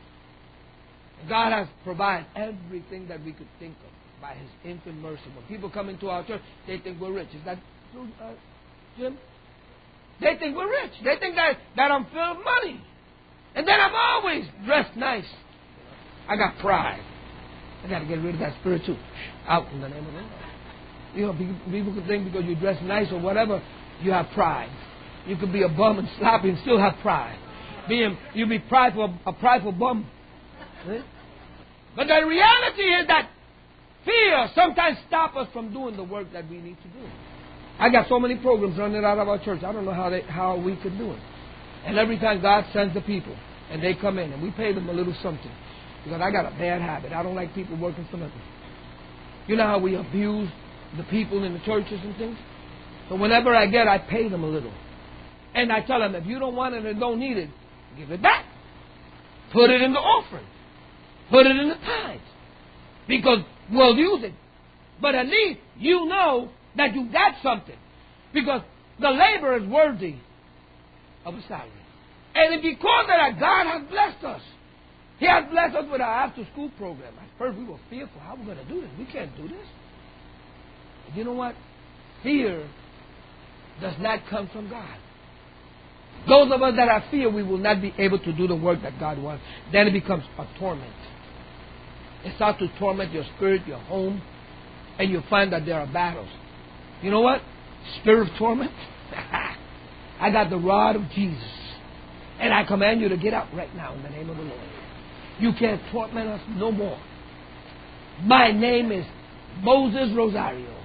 And God has provided everything that we could think of by his infinite mercy. When people come into our church, they think we're rich. Is that true, uh, Jim? They think we're rich. They think that, that I'm filled with money. And then I'm always dressed nice. I got pride. I got to get rid of that spirit too. Out in the name of the Lord. You know, people, people could think because you dress nice or whatever, you have pride. You could be a bum and sloppy and still have pride. Being, you be prideful, a prideful bum. Right? But the reality is that fear sometimes stops us from doing the work that we need to do. I got so many programs running out of our church. I don't know how they, how we could do it. And every time God sends the people, and they come in, and we pay them a little something. Because I got a bad habit. I don't like people working for nothing. You know how we abuse the people in the churches and things? So whenever I get, I pay them a little. And I tell them, if you don't want it and don't need it, give it back. Put it in the offering. Put it in the tithes. Because we'll use it. But at least you know that you got something. Because the labor is worthy of a salary. And it's because of that God has blessed us. He has blessed us with our after-school program. At first we were fearful. How are we going to do this? We can't do this. But you know what? Fear does not come from God. Those of us that have fear, we will not be able to do the work that God wants. Then it becomes a torment. It starts to torment your spirit, your home, and you'll find that there are battles. You know what? Spirit of torment? I got the rod of Jesus. And I command you to get out right now in the name of the Lord. You can't torment us no more. My name is Moses Rosario.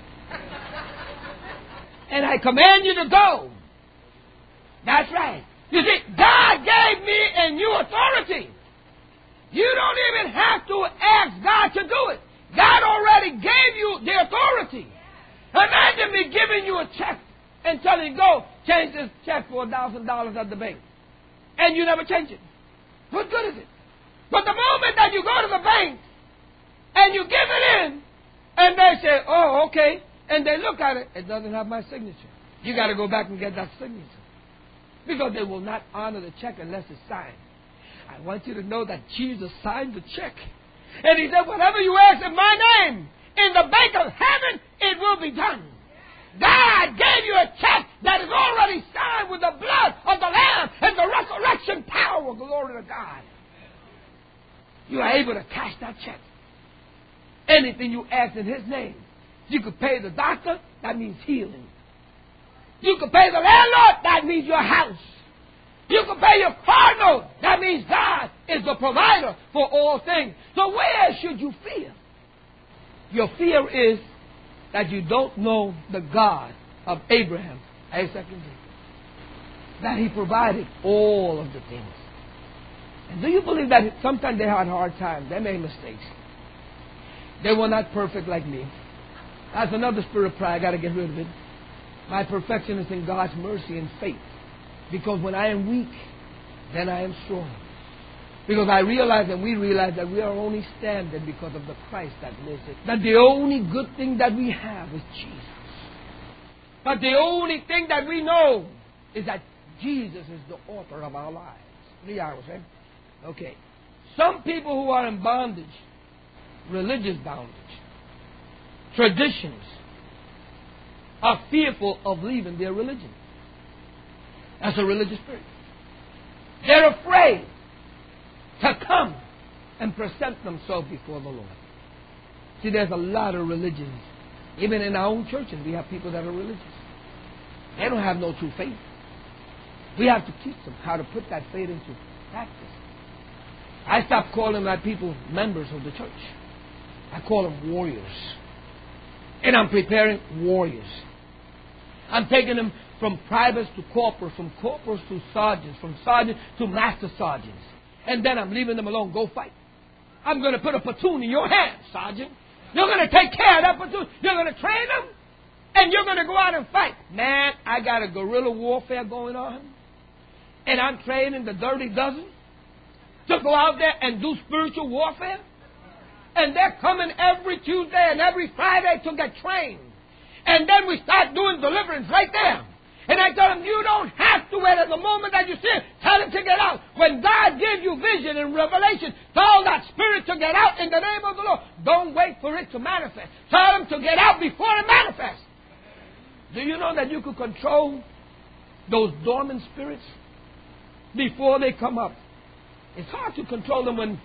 And I command you to go. That's right. You see, God gave me a new authority. You don't even have to ask God to do it. God already gave you the authority. Imagine me giving you a check and telling you, go change this check for a thousand dollars at the bank. And you never change it. What good is it? But the moment that you go to the bank and you give it in, and they say, oh, okay, and they look at it, it doesn't have my signature. You got to go back and get that signature. Because they will not honor the check unless it's signed. I want you to know that Jesus signed the check. And he said, whatever you ask in my name, in the bank of heaven, it will be done. God gave you a check that is already signed with the blood of the Lamb and the resurrection power. Glory to God. You are able to cash that check. Anything you ask in His name. You could pay the doctor, that means healing. You could pay the landlord, that means your house. You can pay your car note, that means God is the provider for all things. So where should you fear? Your fear is that you don't know the God of Abraham, Isaac, and Jacob. That He provided all of the things. And do you believe that sometimes they had hard times? They made mistakes. They were not perfect like me. That's another spirit of pride. I got to get rid of it. My perfection is in God's mercy and faith. Because when I am weak, then I am strong. Because I realize and we realize that we are only standing because of the Christ that lives in us. That the only good thing that we have is Jesus. But the only thing that we know is that Jesus is the author of our lives. Three hours, right? Okay. Some people who are in bondage, religious bondage, traditions, are fearful of leaving their religion. That's a religious spirit. They're afraid to come and present themselves before the Lord. See, there's a lot of religions. Even in our own churches, we have people that are religious. They don't have no true faith. We have to teach them how to put that faith into practice. I stopped calling my people members of the church. I call them warriors. And I'm preparing warriors. I'm taking them from privates to corporals, from corporals to sergeants, from sergeants to master sergeants. And then I'm leaving them alone. Go fight. I'm going to put a platoon in your hands, sergeant. You're going to take care of that platoon. You're going to train them. And you're going to go out and fight. Man, I got a guerrilla warfare going on. And I'm training the dirty dozen to go out there and do spiritual warfare. And they're coming every Tuesday and every Friday to get trained. And then we start doing deliverance right there. And I tell them, you don't have to wait at the moment that you see it. Tell them to get out. When God gives you vision and revelation, tell that spirit to get out in the name of the Lord. Don't wait for it to manifest. Tell them to get out before it manifests. Do you know that you could control those dormant spirits before they come up? It's hard to control them when,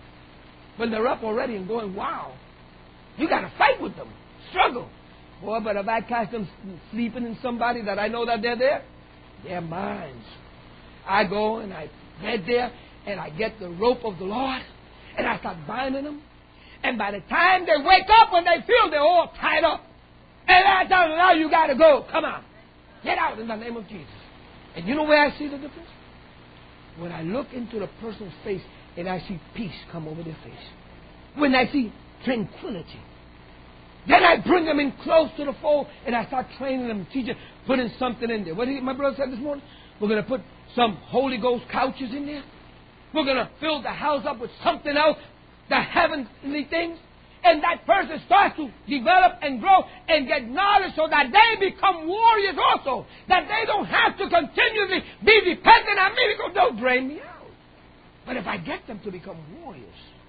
when they're up already and going, wow. You got to fight with them. Struggle. Boy, but if I catch them sleeping in somebody that I know that they're there, they're mine. I go and I get there and I get the rope of the Lord and I start binding them. And by the time they wake up, when they feel they're all tied up, and I tell them, now you got to go. Come on. Get out in the name of Jesus. And you know where I see the difference? When I look into the person's face and I see peace come over their face. When I see tranquility. Then I bring them in close to the fold and I start training them, teaching, putting something in there. What did my brother said this morning? We're going to put some Holy Ghost couches in there. We're going to fill the house up with something else, the heavenly things. And that person starts to develop and grow and get knowledge so that they become warriors also. That they don't have to continually be dependent on me because they'll drain me out. But if I get them to become warriors,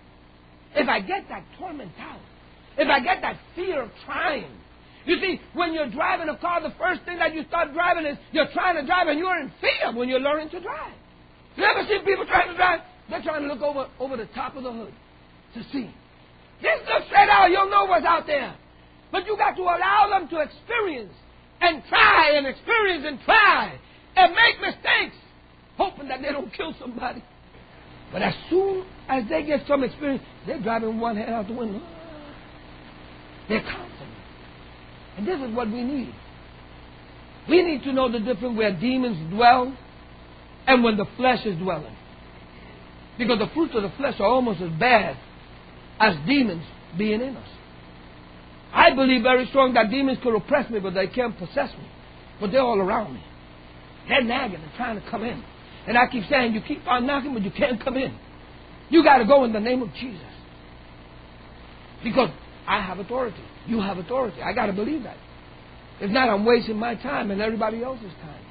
if I get that torment out, if I get that fear of trying. You see, when you're driving a car, the first thing that you start driving is you're trying to drive and you're in fear when you're learning to drive. You ever see people trying to drive? They're trying to look over, over the top of the hood to see. Just look straight out, you'll know what's out there. But you got to allow them to experience and try and experience and try and make mistakes, hoping that they don't kill somebody. But as soon as they get some experience, they're driving one hand out the window. They're confident. And this is what we need. We need to know the difference where demons dwell and when the flesh is dwelling. Because the fruits of the flesh are almost as bad as demons being in us. I believe very strong that demons could oppress me, but they can't possess me. But they're all around me. They're nagging and trying to come in. And I keep saying, you keep on knocking, but you can't come in. You got to go in the name of Jesus. Because I have authority. You have authority. I got to believe that. If not, I'm wasting my time and everybody else's time.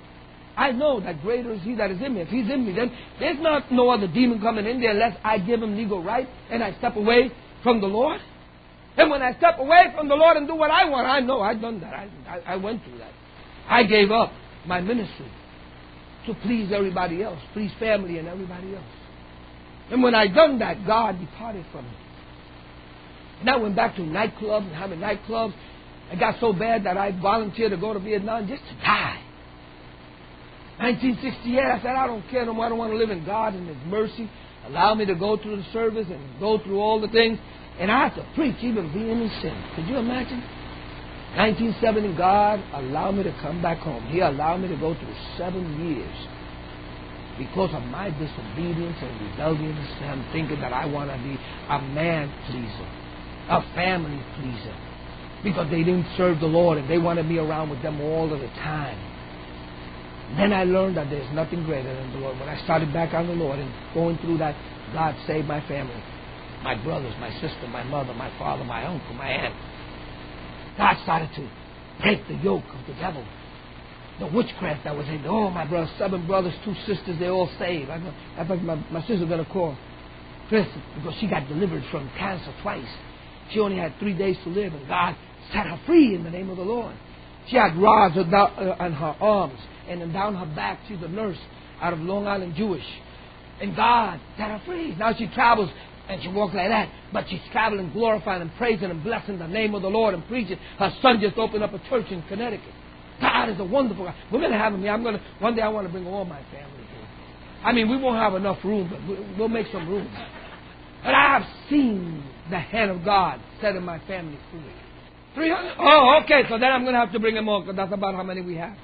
I know that greater is He that is in me. If He's in me, then there's not no other demon coming in there unless I give him legal right and I step away from the Lord. And when I step away from the Lord and do what I want, I know I've done that. I, I, I went through that. I gave up my ministry to please everybody else, please family and everybody else. And when I done that, God departed from me. And I went back to nightclubs and having nightclubs. It got so bad that I volunteered to go to Vietnam just to die. nineteen sixty-eight, I said, I don't care no more. I don't want to live in God and His mercy. Allow me to go through the service and go through all the things. And I have to preach even being in sin. Could you imagine? nineteen seventy, God allowed me to come back home. He allowed me to go through seven years because of my disobedience and rebellion. I'm thinking that I want to be a man pleaser, a family pleaser, because they didn't serve the Lord and they wanted me around with them all of the time. Then I learned that there's nothing greater than the Lord. When I started back on the Lord and going through that, God saved my family, my brothers, my sister, my mother, my father, my uncle, my aunt. God started to break the yoke of the devil, the witchcraft that was in there. Oh, my brothers, seven brothers, two sisters, they're all saved. I, I thought my, my sister's going to call Chris because she got delivered from cancer twice. She only had three days to live, and God set her free in the name of the Lord. She had rods on her arms, and then down her back. She's a nurse out of Long Island Jewish. And God set her free. Now she travels and she walks like that. But she's traveling, glorifying and praising and blessing the name of the Lord and preaching. Her son just opened up a church in Connecticut. God is a wonderful God. We're going to have him here. I'm going to, one day I want to bring all my family here. I mean, we won't have enough room, but we'll make some room. But I have seen the hand of God set in my family free. three hundred? Oh, okay. So then I'm going to have to bring them all because that's about how many we have.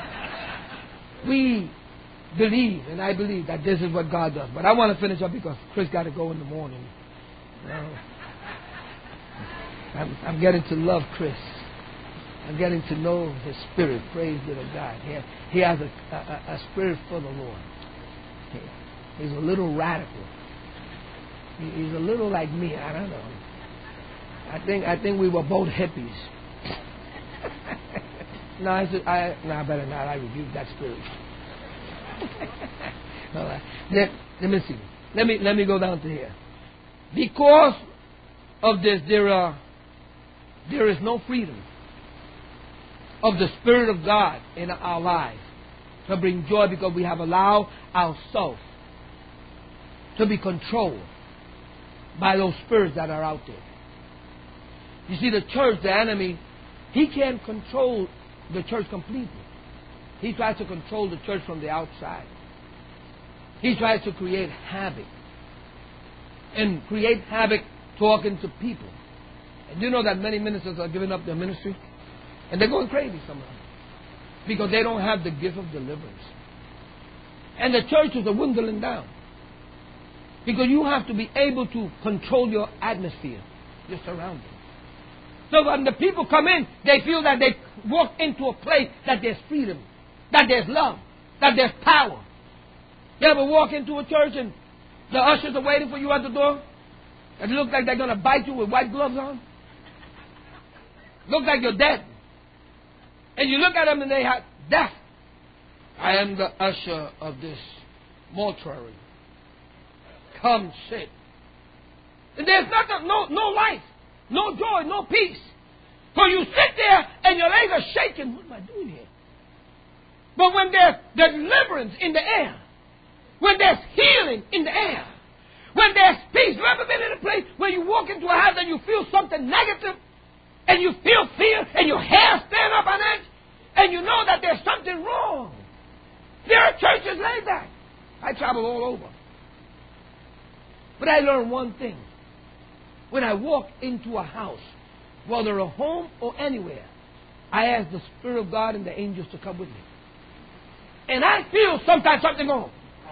We believe, and I believe, that this is what God does. But I want to finish up because Chris got to go in the morning. You know, I'm, I'm getting to love Chris. I'm getting to know his spirit. Praise be to God. He has, he has a, a, a spirit for the Lord. He, he's a little radical. He, he's a little like me. I don't know. I think I think we were both hippies. no, I, said, I, no, I better not. I rebuke that spirit. All right. Let, let me see. Let me let me go down to here. Because of this, there are there is no freedom of the Spirit of God in our lives to bring joy because we have allowed ourselves to be controlled by those spirits that are out there. You see, the church, the enemy, he can't control the church completely. He tries to control the church from the outside. He tries to create havoc. And create havoc talking to people. And you know that many ministers are giving up their ministry? And they're going crazy, some of them. Because they don't have the gift of deliverance. And the churches are dwindling down. Because you have to be able to control your atmosphere, your surroundings. So when the people come in, they feel that they walk into a place that there's freedom, that there's love, that there's power. You ever walk into a church and the ushers are waiting for you at the door? And it looks like they're going to bite you with white gloves on? Looks like you're dead. And you look at them and they have death. I am the usher of this mortuary. Come sit. And there's nothing, no, no life, no joy, no peace. So you sit there and your legs are shaking. What am I doing here? But when there's deliverance in the air, when there's healing in the air, when there's peace. You ever been in a place where you walk into a house and you feel something negative and you feel fear and your hair stand up on edge and you know that there's something wrong? There are churches like that. I travel all over. But I learned one thing. When I walk into a house, whether a home or anywhere, I ask the Spirit of God and the angels to come with me. And I feel sometimes something going,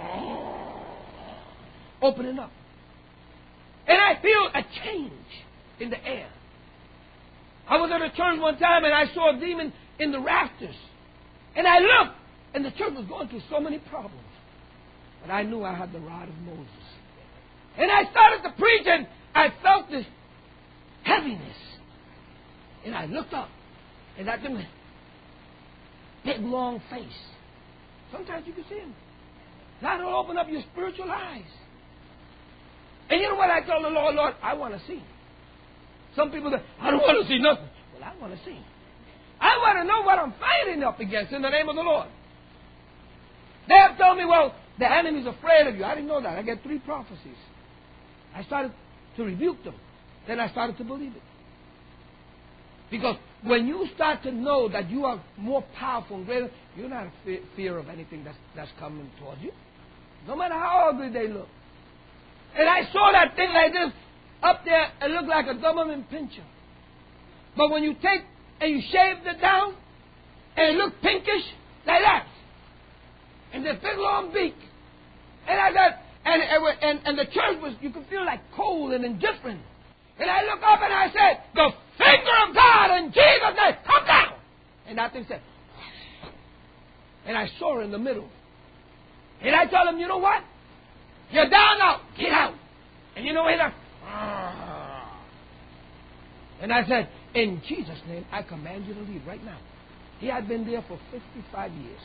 opening up. And I feel a change in the air. I was at a church one time and I saw a demon in the rafters. And I looked, and the church was going through so many problems. But I knew I had the rod of Moses. And I started to preach, and I felt this heaviness. And I looked up, and that thing, big long face, Sometimes you can see him. God will open up your spiritual eyes. And you know what I told the Lord? Lord, I want to see. Some people say, I don't want to see nothing. Well, I want to see. I want to know what I'm fighting up against in the name of the Lord. They have told me, well, the enemy's afraid of you. I didn't know that. I get three prophecies. I started to rebuke them. Then I started to believe it. Because when you start to know that you are more powerful and greater, you're not in fear of anything that's, that's coming towards you. No matter how ugly they look. And I saw that thing like this up there. It looked like a Doberman pincher. But when you take and you shaved it down, and it looked pinkish, like that. And the big long beak. And I said, and, and, and, and the church was, you could feel like cold and indifferent. And I looked up and I said, the finger of God in Jesus' name, come down. And that thing said, and I saw her in the middle. And I told him, you know what? You're down now. Get out. And you know what? And I said, in Jesus' name, I command you to leave right now. He had been there for fifty-five years.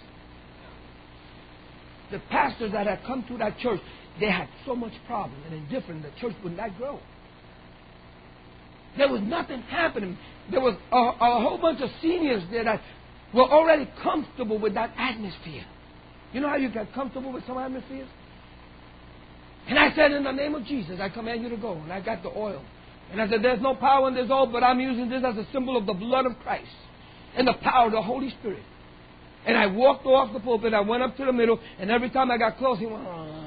The pastors that had come to that church, they had so much problem and indifferent, the church would not grow. There was nothing happening. There was a, a whole bunch of seniors there that were already comfortable with that atmosphere. You know how you get comfortable with some atmospheres? And I said, in the name of Jesus, I command you to go. And I got the oil. And I said, there's no power in this oil, but I'm using this as a symbol of the blood of Christ and the power of the Holy Spirit. And I walked off the pulpit. I went up to the middle. And every time I got close, he went,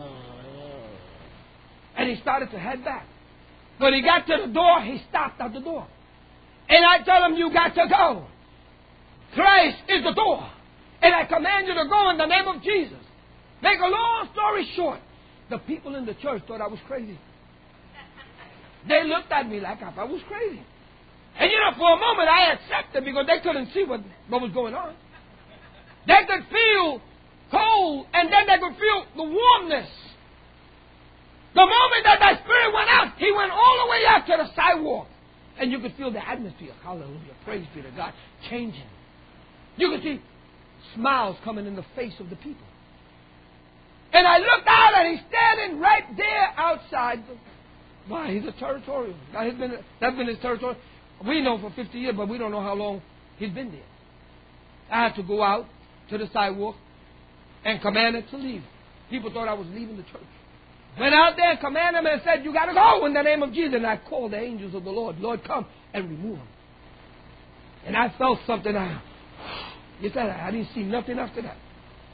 and he started to head back. When he got to the door, he stopped at the door. And I told him, you got to go. Christ is the door. And I command you to go in the name of Jesus. Make a long story short, the people in the church thought I was crazy. They looked at me like I was crazy. And you know, for a moment I accepted because they couldn't see what, what was going on. They could feel cold and then they could feel the warmness. The moment that that spirit went out, he went all the way out to the sidewalk. And you could feel the atmosphere, hallelujah, praise be to God, changing. You could see smiles coming in the face of the people. And I looked out and he's standing right there outside. The, why, he's a territorial. That has been, that's been his territory. We know for fifty years, but we don't know how long he's been there. I had to go out to the sidewalk and command it to leave. People thought I was leaving the church. Went out there and commanded him and said, you got to go in the name of Jesus. And I called the angels of the Lord. Lord, come and remove him. And I felt something. I, you said I didn't see nothing after that.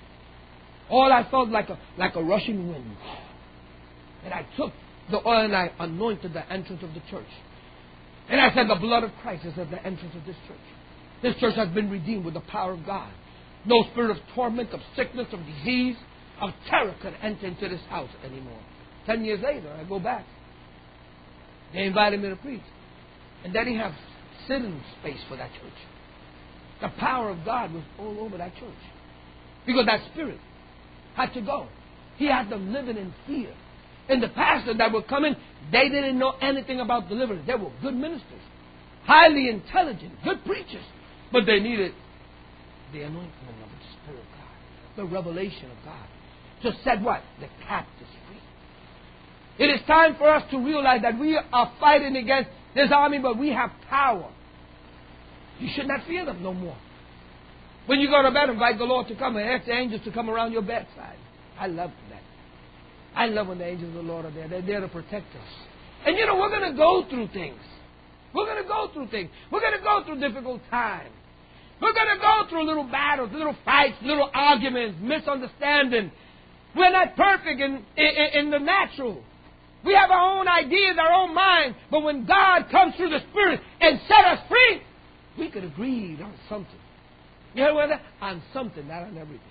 All I felt like a like a rushing wind. And I took the oil and I anointed the entrance of the church. And I said, the blood of Christ is at the entrance of this church. This church has been redeemed with the power of God. No spirit of torment, of sickness, of disease, of terror could enter into this house anymore. Ten years later, I go back. They invited me to preach. And they didn't have sitting space for that church. The power of God was all over that church. Because that spirit had to go. He had them living in fear. And the pastors that were coming, they didn't know anything about deliverance. They were good ministers, highly intelligent, good preachers. But they needed the anointing of the Spirit of God, the revelation of God, to set what? The captives free. It is time for us to realize that we are fighting against this army, but we have power. You should not fear them no more. When you go to bed, invite the Lord to come and ask the angels to come around your bedside. I love that. I love when the angels of the Lord are there. They're there to protect us. And you know, we're going to go through things. We're going to go through things. We're going to go through difficult times. We're going to go through little battles, little fights, little arguments, misunderstanding. We're not perfect in, in, in the natural. We have our own ideas, our own mind. But when God comes through the Spirit and set us free, we could agree on something. You hear what I'm saying? On something, not on everything.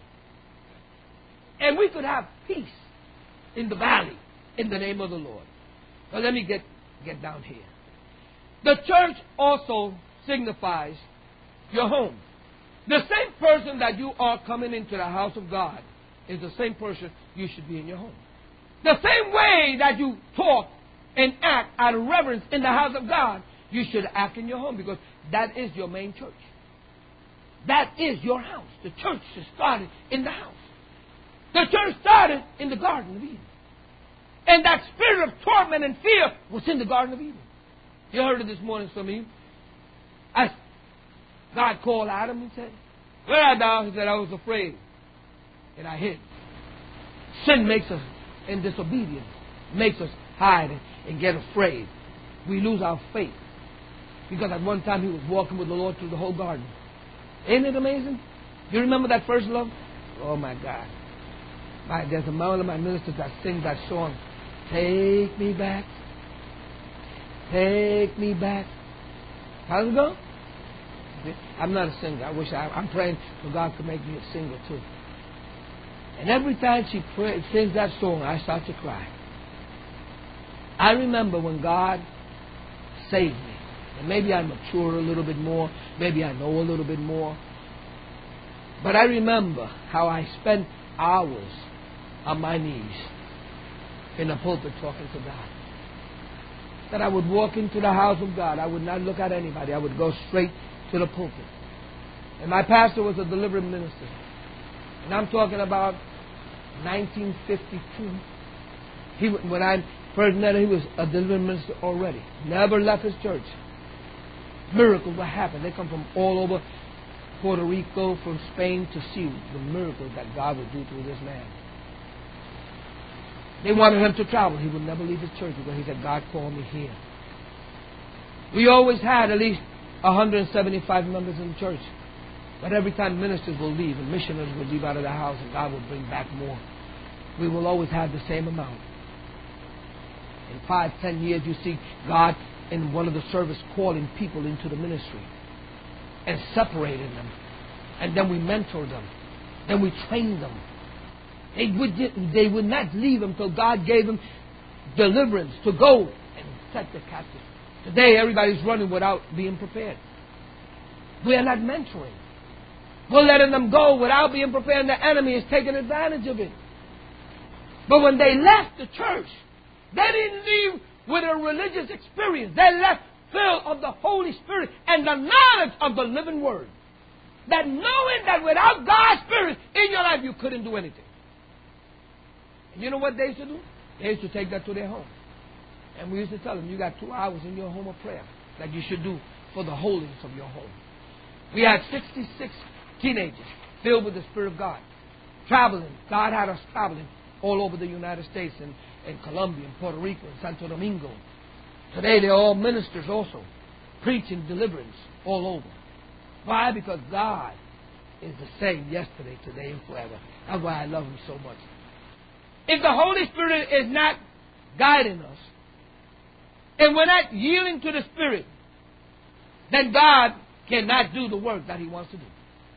And we could have peace in the valley in the name of the Lord. Now let me get, get down here. The church also signifies your home. The same person that you are coming into the house of God is the same person you should be in your home. The same way that you talk and act out of reverence in the house of God, you should act in your home, because that is your main church. That is your house. The church is started in the house. The church started in the Garden of Eden. And that spirit of torment and fear was in the Garden of Eden. You heard it this morning, some of you. I, God called Adam and said, "Where art thou?" He said, "I was afraid, and I hid." Sin makes us, and disobedience makes us hide and, and get afraid. We lose our faith. Because at one time he was walking with the Lord through the whole garden. Isn't it amazing? You remember that first love? Oh my God. My, there's a one of my ministers that sings that song, "Take me back, take me back." How does it go? I'm not a singer. I wish I, I'm praying for God to make me a singer too. And every time she pray, sings that song, I start to cry. I remember when God saved me. And maybe I matured a little bit more. Maybe I know a little bit more. But I remember how I spent hours on my knees in the pulpit talking to God. That I would walk into the house of God. I would not look at anybody. I would go straight to the pulpit. And my pastor was a deliverance minister. And I'm talking about nineteen fifty-two. He, when I first met him, he was a deliverance minister already. Never left his church. Miracles would happen. They come from all over Puerto Rico, from Spain, to see the miracles that God would do through this man. They wanted him to travel. He would never leave his church because he said, "God called me here." We always had at least one hundred seventy-five members in the church. But every time ministers will leave and missionaries will leave out of the house and God will bring back more, we will always have the same amount. In five, ten years, you see God in one of the service calling people into the ministry and separating them. And then we mentor them. Then we train them. They would, they would not leave until God gave them deliverance to go and set the captives. Today, everybody's running without being prepared. We are not mentoring. We're letting them go without being prepared, and the enemy is taking advantage of it. But when they left the church, they didn't leave with a religious experience. They left filled of the Holy Spirit and the knowledge of the living Word. That knowing that without God's Spirit in your life, you couldn't do anything. And you know what they used to do? They used to take that to their home. And we used to tell them, you got two hours in your home of prayer that you should do for the holiness of your home. We had sixty-six teenagers filled with the Spirit of God, traveling. God had us traveling all over the United States and, and Colombia and Puerto Rico and Santo Domingo. Today they're all ministers also, preaching deliverance all over. Why? Because God is the same yesterday, today, and forever. That's why I love Him so much. If the Holy Spirit is not guiding us, and we're not yielding to the Spirit, then God cannot do the work that He wants to do.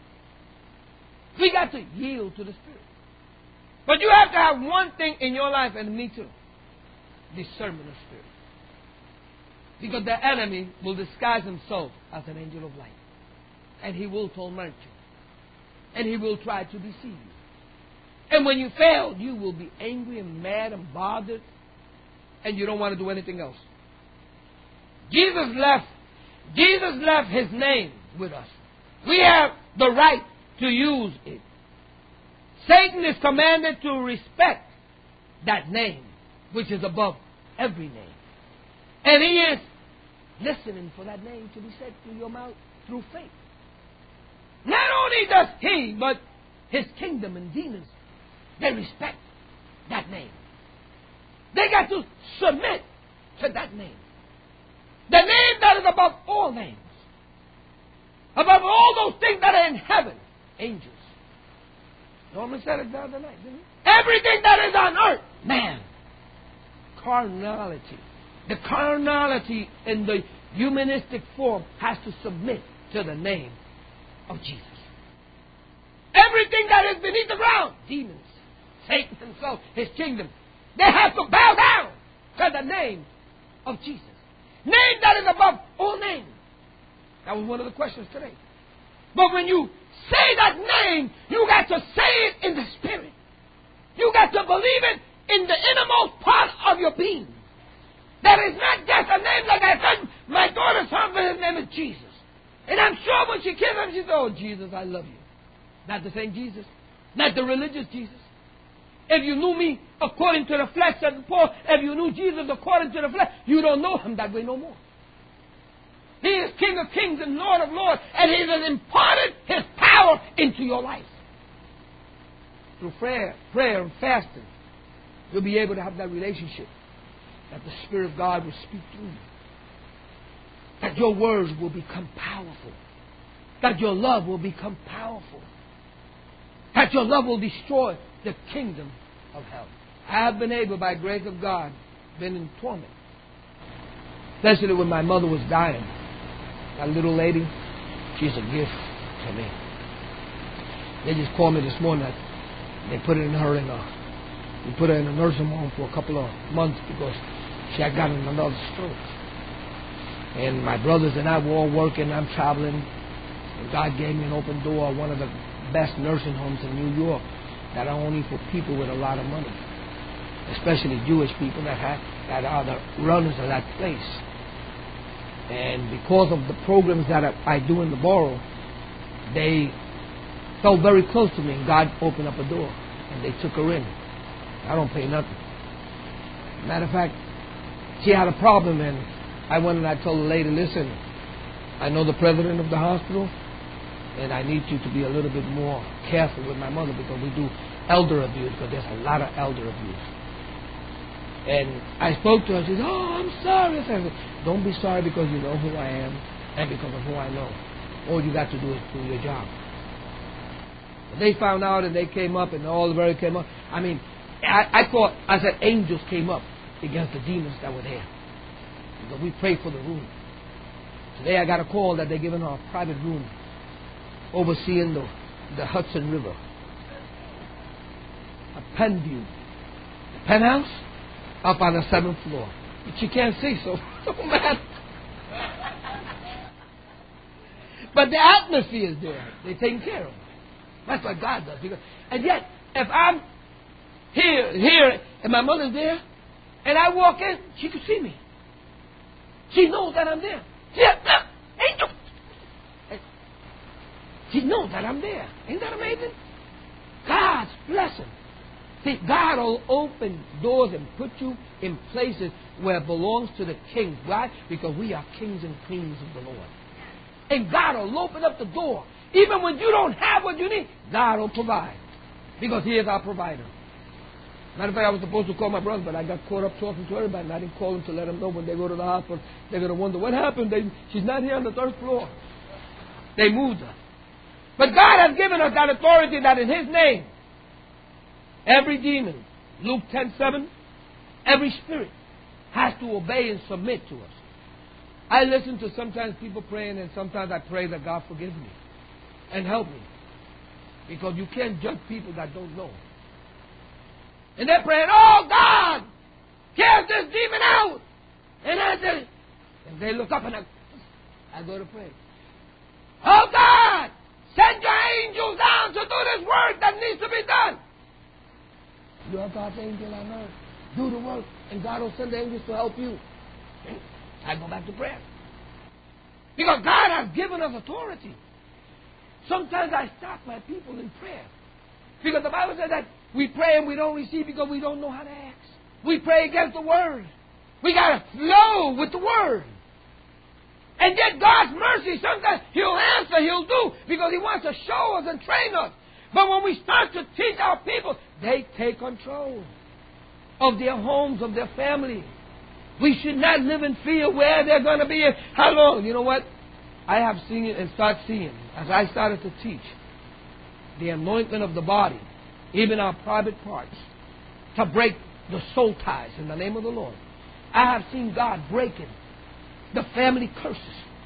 We got to yield to the Spirit. But you have to have one thing in your life, and me too, discernment of spirit. Because the enemy will disguise himself as an angel of light. And he will torment you. And he will try to deceive you. And when you fail, you will be angry and mad and bothered. And you don't want to do anything else. Jesus left, Jesus left His name with us. We have the right to use it. Satan is commanded to respect that name, which is above every name. And he is listening for that name to be said through your mouth through faith. Not only does he, but his kingdom and demons, they respect that name. They got to submit to that name. The name that is above all names. Above all those things that are in heaven. Angels. Norman said it the other night, didn't he? Everything that is on earth. Man. Carnality. The carnality in the humanistic form has to submit to the name of Jesus. Everything that is beneath the ground. Demons. Satan himself. His kingdom. They have to bow down to the name of Jesus. Name that is above all names. That was one of the questions today. But when you say that name, you got to say it in the Spirit. You got to believe it in the innermost part of your being. That is not just a name like I said, my daughter's husband's name is Jesus. And I'm sure when she kissed him, she said, oh, Jesus, I love you. Not the same Jesus. Not the religious Jesus. If you knew me according to the flesh, said Paul, if you knew Jesus according to the flesh, you don't know him that way no more. He is King of kings and Lord of lords, and he has imparted his power into your life. Through prayer, prayer and fasting, you'll be able to have that relationship, that the Spirit of God will speak through you, that your words will become powerful, that your love will become powerful, that your love will destroy the kingdom of hell. I have been able, by grace of God, been in torment, especially when my mother was dying. That little lady, she's a gift to me. They just called me this morning. They put it in her in a, we put her in a nursing home for a couple of months because she had gotten another stroke. And my brothers and I were all working. I'm traveling. And God gave me an open door, one of the best nursing homes in New York that are only for people with a lot of money, especially Jewish people that have that are the runners of that place. And because of the programs that I do in the borough, they felt very close to me, and God opened up a door, and they took her in. I don't pay nothing. Matter of fact, she had a problem, and I went and I told the lady, listen, I know the president of the hospital, and I need you to be a little bit more careful with my mother because we do elder abuse, because there's a lot of elder abuse. And I spoke to her. She said, oh, I'm sorry. I said, don't be sorry because you know who I am and because of who I know. All you got to do is do your job. But they found out and they came up and all the very came up. I mean, I, I thought, I said, angels came up against the demons that were there. Because we prayed for the room. Today I got a call that they're giving her a private room overseeing the, the Hudson River. A pen view. A penthouse up on the seventh floor. But she can't see, so so mad. But the atmosphere is there. They're taking care of it. That's what God does. Because, and yet, if I'm here, here, and my mother's there, and I walk in, she can see me. She knows that I'm there. Yeah, angel. She knows that I'm there. Ain't that amazing? God's blessing. See, God will open doors and put you in places where it belongs to the kings. Why? Because we are kings and queens of the Lord. And God will open up the door. Even when you don't have what you need, God will provide. Because He is our provider. Matter of fact, I was supposed to call my brother, but I got caught up talking to everybody, and I didn't call him to let them know when they go to the hospital. They're going to wonder, what happened? They, she's not here on the third floor. They moved her. But God has given us that authority that in His name, every demon, Luke ten seven, every spirit has to obey and submit to us. I listen to sometimes people praying, and sometimes I pray that God forgive me and help me. Because you can't judge people that don't know. And they're praying, oh God, cast this demon out. And I say, and they look up and I, I go to pray. Oh God, send your angels down to do this work that needs to be done. You are God's angel on earth. Do the work, and God will send the angels to help you. I go back to prayer. Because God has given us authority. Sometimes I stop my people in prayer. Because the Bible says that we pray and we don't receive because we don't know how to ask. We pray against the Word. We got to flow with the Word. And yet God's mercy, sometimes He'll answer, He'll do, because He wants to show us and train us. But when we start to teach our people, they take control of their homes, of their family. We should not live in fear where they're going to be and how long. You know what? I have seen it and start seeing, as I started to teach, the anointment of the body, even our private parts, to break the soul ties in the name of the Lord. I have seen God breaking the family curses,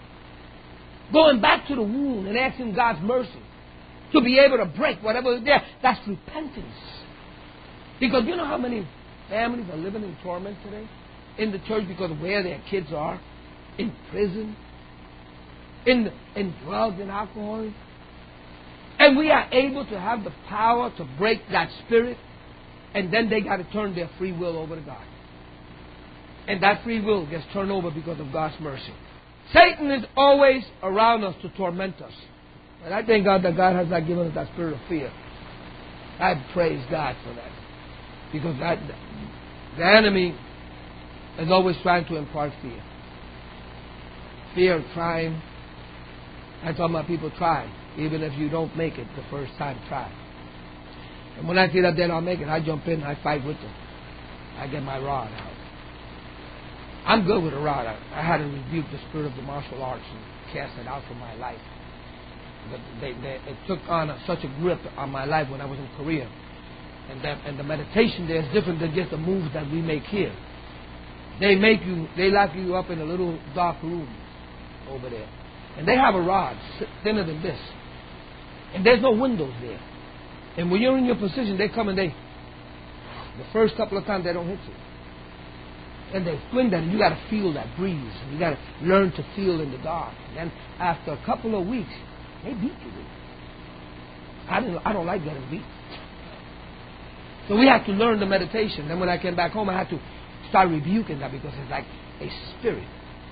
going back to the womb and asking God's mercy to be able to break whatever is there. That's repentance. Because you know how many families are living in torment today in the church because of where their kids are, in prison, in, in drugs and alcohol. And we are able to have the power to break that spirit, and then they got to turn their free will over to God. And that free will gets turned over because of God's mercy. Satan is always around us to torment us. And I thank God that God has not given us that spirit of fear. I praise God for that. Because that, the enemy is always trying to impart fear. Fear of trying. I tell my people, try. Even if you don't make it the first time, try. And when I see that they don't make it, I jump in, I fight with them. I get my rod out. I'm good with a rod. I, I had to rebuke the spirit of the martial arts and cast it out from my life. But they, they, it took on a, such a grip on my life when I was in Korea. And, that, and the meditation there is different than just the moves that we make here. They make you, they lock you up in a little dark room over there. And they have a rod thinner than this. And there's no windows there. And when you're in your position, they come and they, the first couple of times they don't hit you. And they swing that, and you got to feel that breeze. You got to learn to feel in the dark. And then after a couple of weeks, they beat you. I don't, I don't like getting beat. So we have to learn the meditation. Then when I came back home, I had to start rebuking that because it's like a spirit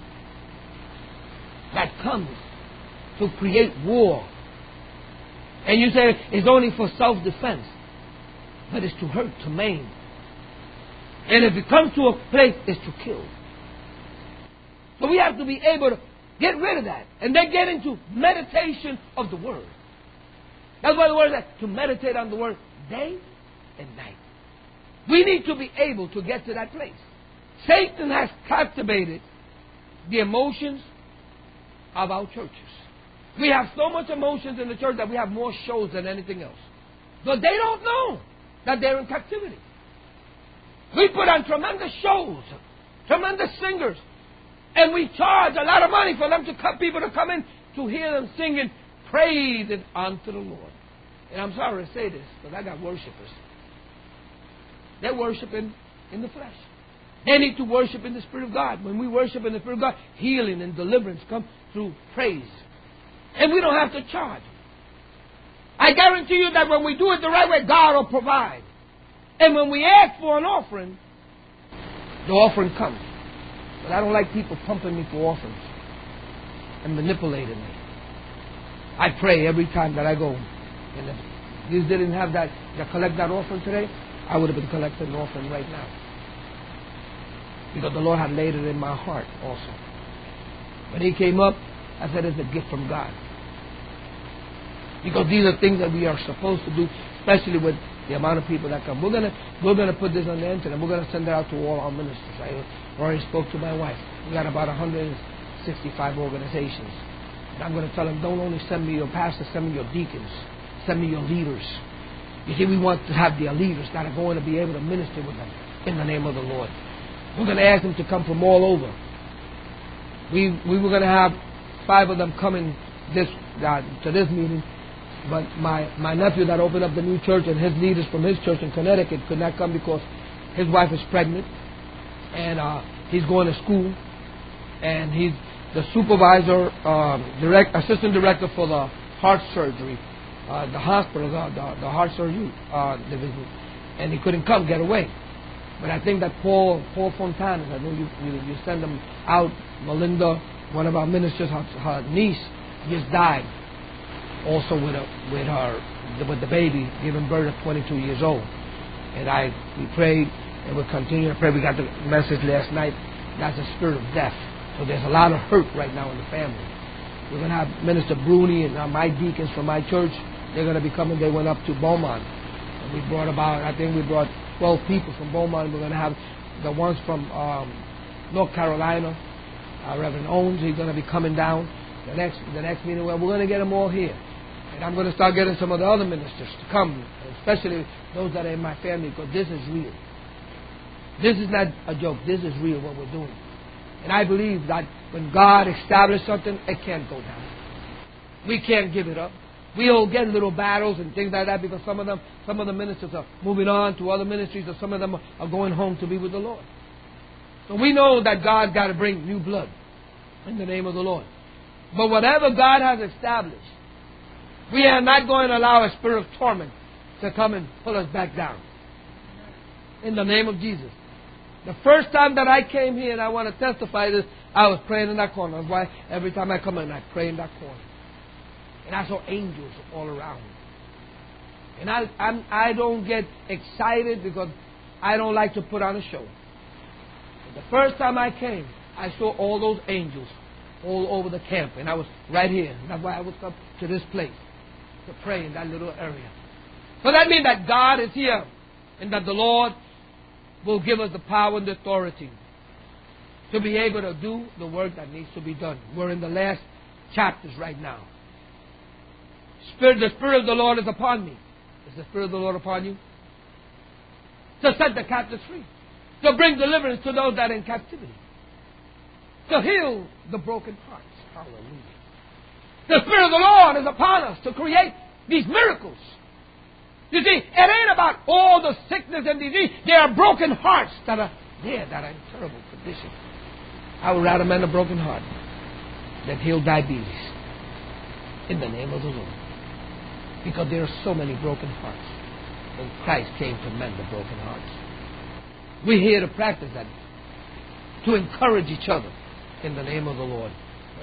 that comes to create war. And you say it's only for self-defense. But it's to hurt, to maim. And if it comes to a place, it's to kill. So we have to be able to get rid of that. And then get into meditation of the Word. That's why the Word is to meditate on the Word day and night. We need to be able to get to that place. Satan has captivated the emotions of our churches. We have so much emotions in the church that we have more shows than anything else. But they don't know that they're in captivity. We put on tremendous shows, tremendous singers, and we charge a lot of money for them to come, people to come in to hear them singing praises unto the Lord. And I'm sorry to say this, but I got worshipers. They're worshiping in the flesh. They need to worship in the Spirit of God. When we worship in the Spirit of God, healing and deliverance come through praise. And we don't have to charge. I guarantee you that when we do it the right way, God will provide. And when we ask for an offering, the offering comes. But I don't like people pumping me for offerings and manipulating me. I pray every time that I go. And if you didn't have that, to collect that offering today, I would have been collecting an offering right now. Because the Lord had laid it in my heart also. When He came up, I said it's a gift from God. Because these are things that we are supposed to do, especially with the amount of people that come. We're gonna we're gonna put this on the internet. We're gonna send it out to all our ministers. I already spoke to my wife. We got about one hundred sixty-five organizations. And I'm gonna tell them, don't only send me your pastors, send me your deacons, send me your leaders. You see, we want to have their leaders that are going to be able to minister with them in the name of the Lord. We're gonna ask them to come from all over. We we were gonna have five of them coming this uh, to this meeting. But my, my nephew that opened up the new church and his leaders from his church in Connecticut could not come because his wife is pregnant and uh, he's going to school and he's the supervisor, um, direct assistant director for the heart surgery, uh, the hospital, the, the, the heart surgery uh, division, and he couldn't come, get away. But I think that Paul Paul Fontanes, I know you, you you send them out. Melinda, one of our ministers, her, her niece just died. Also with a, with her with the baby giving birth at twenty-two years old, and I we prayed and we continue to pray. We got the message last night. That's a spirit of death. So there's a lot of hurt right now in the family. We're going to have Minister Bruni and uh, my deacons from my church. They're going to be coming. They went up to Beaumont, and we brought about I think we brought twelve people from Beaumont. We're going to have the ones from um, North Carolina. Uh, Reverend Owens, he's going to be coming down. The next the next meeting, well, we're going to get them all here. And I'm going to start getting some of the other ministers to come, especially those that are in my family, because this is real. This is not a joke. This is real, what we're doing. And I believe that when God established something, it can't go down. We can't give it up. We all get little battles and things like that because some of them, some of the ministers are moving on to other ministries, or some of them are going home to be with the Lord. So we know that God's got to bring new blood in the name of the Lord. But whatever God has established, we are not going to allow a spirit of torment to come and pull us back down. In the name of Jesus. The first time that I came here, and I want to testify this, I was praying in that corner. That's why every time I come in, I pray in that corner. And I saw angels all around me. And I I'm, I don't get excited because I don't like to put on a show. The first time I came, I saw all those angels all over the camp, and I was right here. That's why I would come to this place to pray in that little area. So that means that God is here, and that the Lord will give us the power and the authority to be able to do the work that needs to be done. We're in the last chapters right now. Spirit, the Spirit of the Lord is upon me. Is the Spirit of the Lord upon you? To set the captives free. To bring deliverance to those that are in captivity. To heal the broken hearts. Hallelujah. The Spirit of the Lord is upon us to create these miracles. You see, it ain't about all the sickness and disease. There are broken hearts that are there, that are in terrible condition. I would rather mend a broken heart than heal diabetes. In the name of the Lord. Because there are so many broken hearts. And Christ came to mend the broken hearts. We're here to practice that. To encourage each other in the name of the Lord.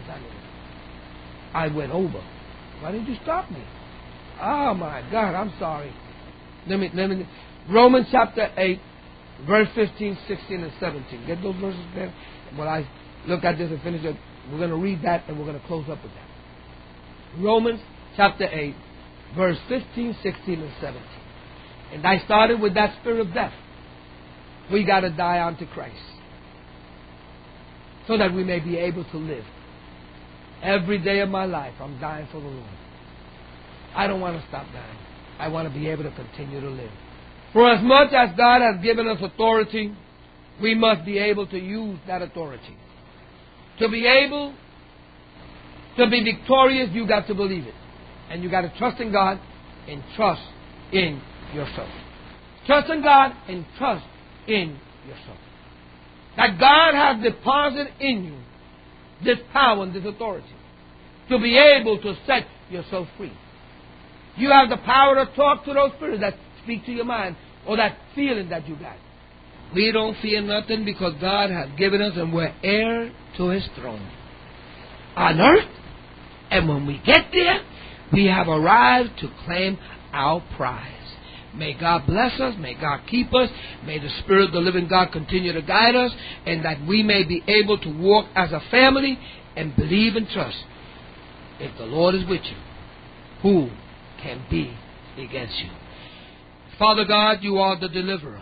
I went over. Why didn't you stop me? Oh my God, I'm sorry. Let me, let me, Romans chapter eight, verse fifteen, sixteen, and seventeen. Get those verses there? When I look at this and finish it, we're going to read that and we're going to close up with that. Romans chapter eight, verse fifteen, sixteen, and seventeen. And I started with that spirit of death. We got to die unto Christ so that we may be able to live. Every day of my life, I'm dying for the Lord. I don't want to stop dying. I want to be able to continue to live. For as much as God has given us authority, we must be able to use that authority. To be able to be victorious, you got to believe it. And you got to trust in God and trust in yourself. Trust in God and trust in yourself. That God has deposited in you this power and this authority to be able to set yourself free. You have the power to talk to those spirits that speak to your mind or that feeling that you got. We don't fear nothing because God has given us and we're heir to His throne on earth. And when we get there, we have arrived to claim our prize. May God bless us. May God keep us. May the Spirit of the living God continue to guide us, and that we may be able to walk as a family and believe and trust. If the Lord is with you, who can be against you? Father God, you are the deliverer.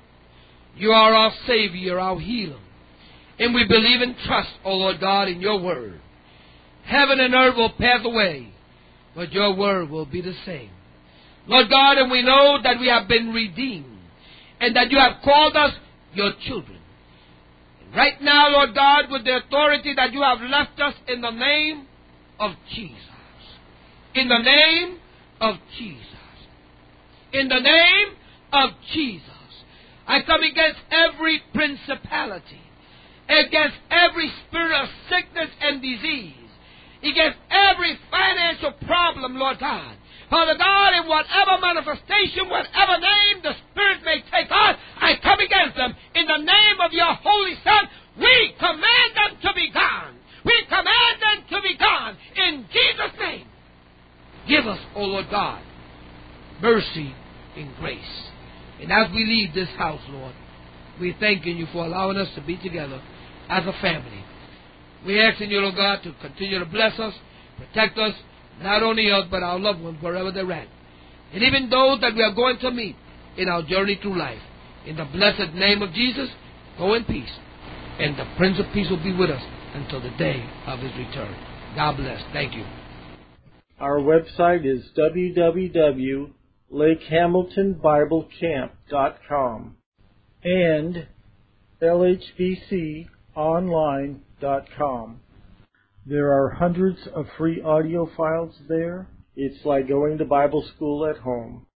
You are our Savior, our healer. And we believe and trust, O Lord God, in your word. Heaven and earth will pass away, but your word will be the same. Lord God, and we know that we have been redeemed and that you have called us your children. Right now, Lord God, with the authority that you have left us in the name of Jesus. In the name of Jesus. In the name of Jesus. I come against every principality, against every spirit of sickness and disease, against every financial problem, Lord God. Father God, in whatever manifestation, whatever name the Spirit may take on, I come against them. In the name of your Holy Son, we command them to be gone. We command them to be gone. In Jesus' name. Give us, O Lord God, mercy and grace. And as we leave this house, Lord, we're thanking you for allowing us to be together as a family. We're asking you, Lord God, to continue to bless us, protect us, not only us, but our loved ones, wherever they're at. And even those that we are going to meet in our journey through life. In the blessed name of Jesus, go in peace. And the Prince of Peace will be with us until the day of His return. God bless. Thank you. Our website is w w w dot lake hamilton bible camp dot com and l h b c online dot com. There are hundreds of free audio files there. It's like going to Bible school at home.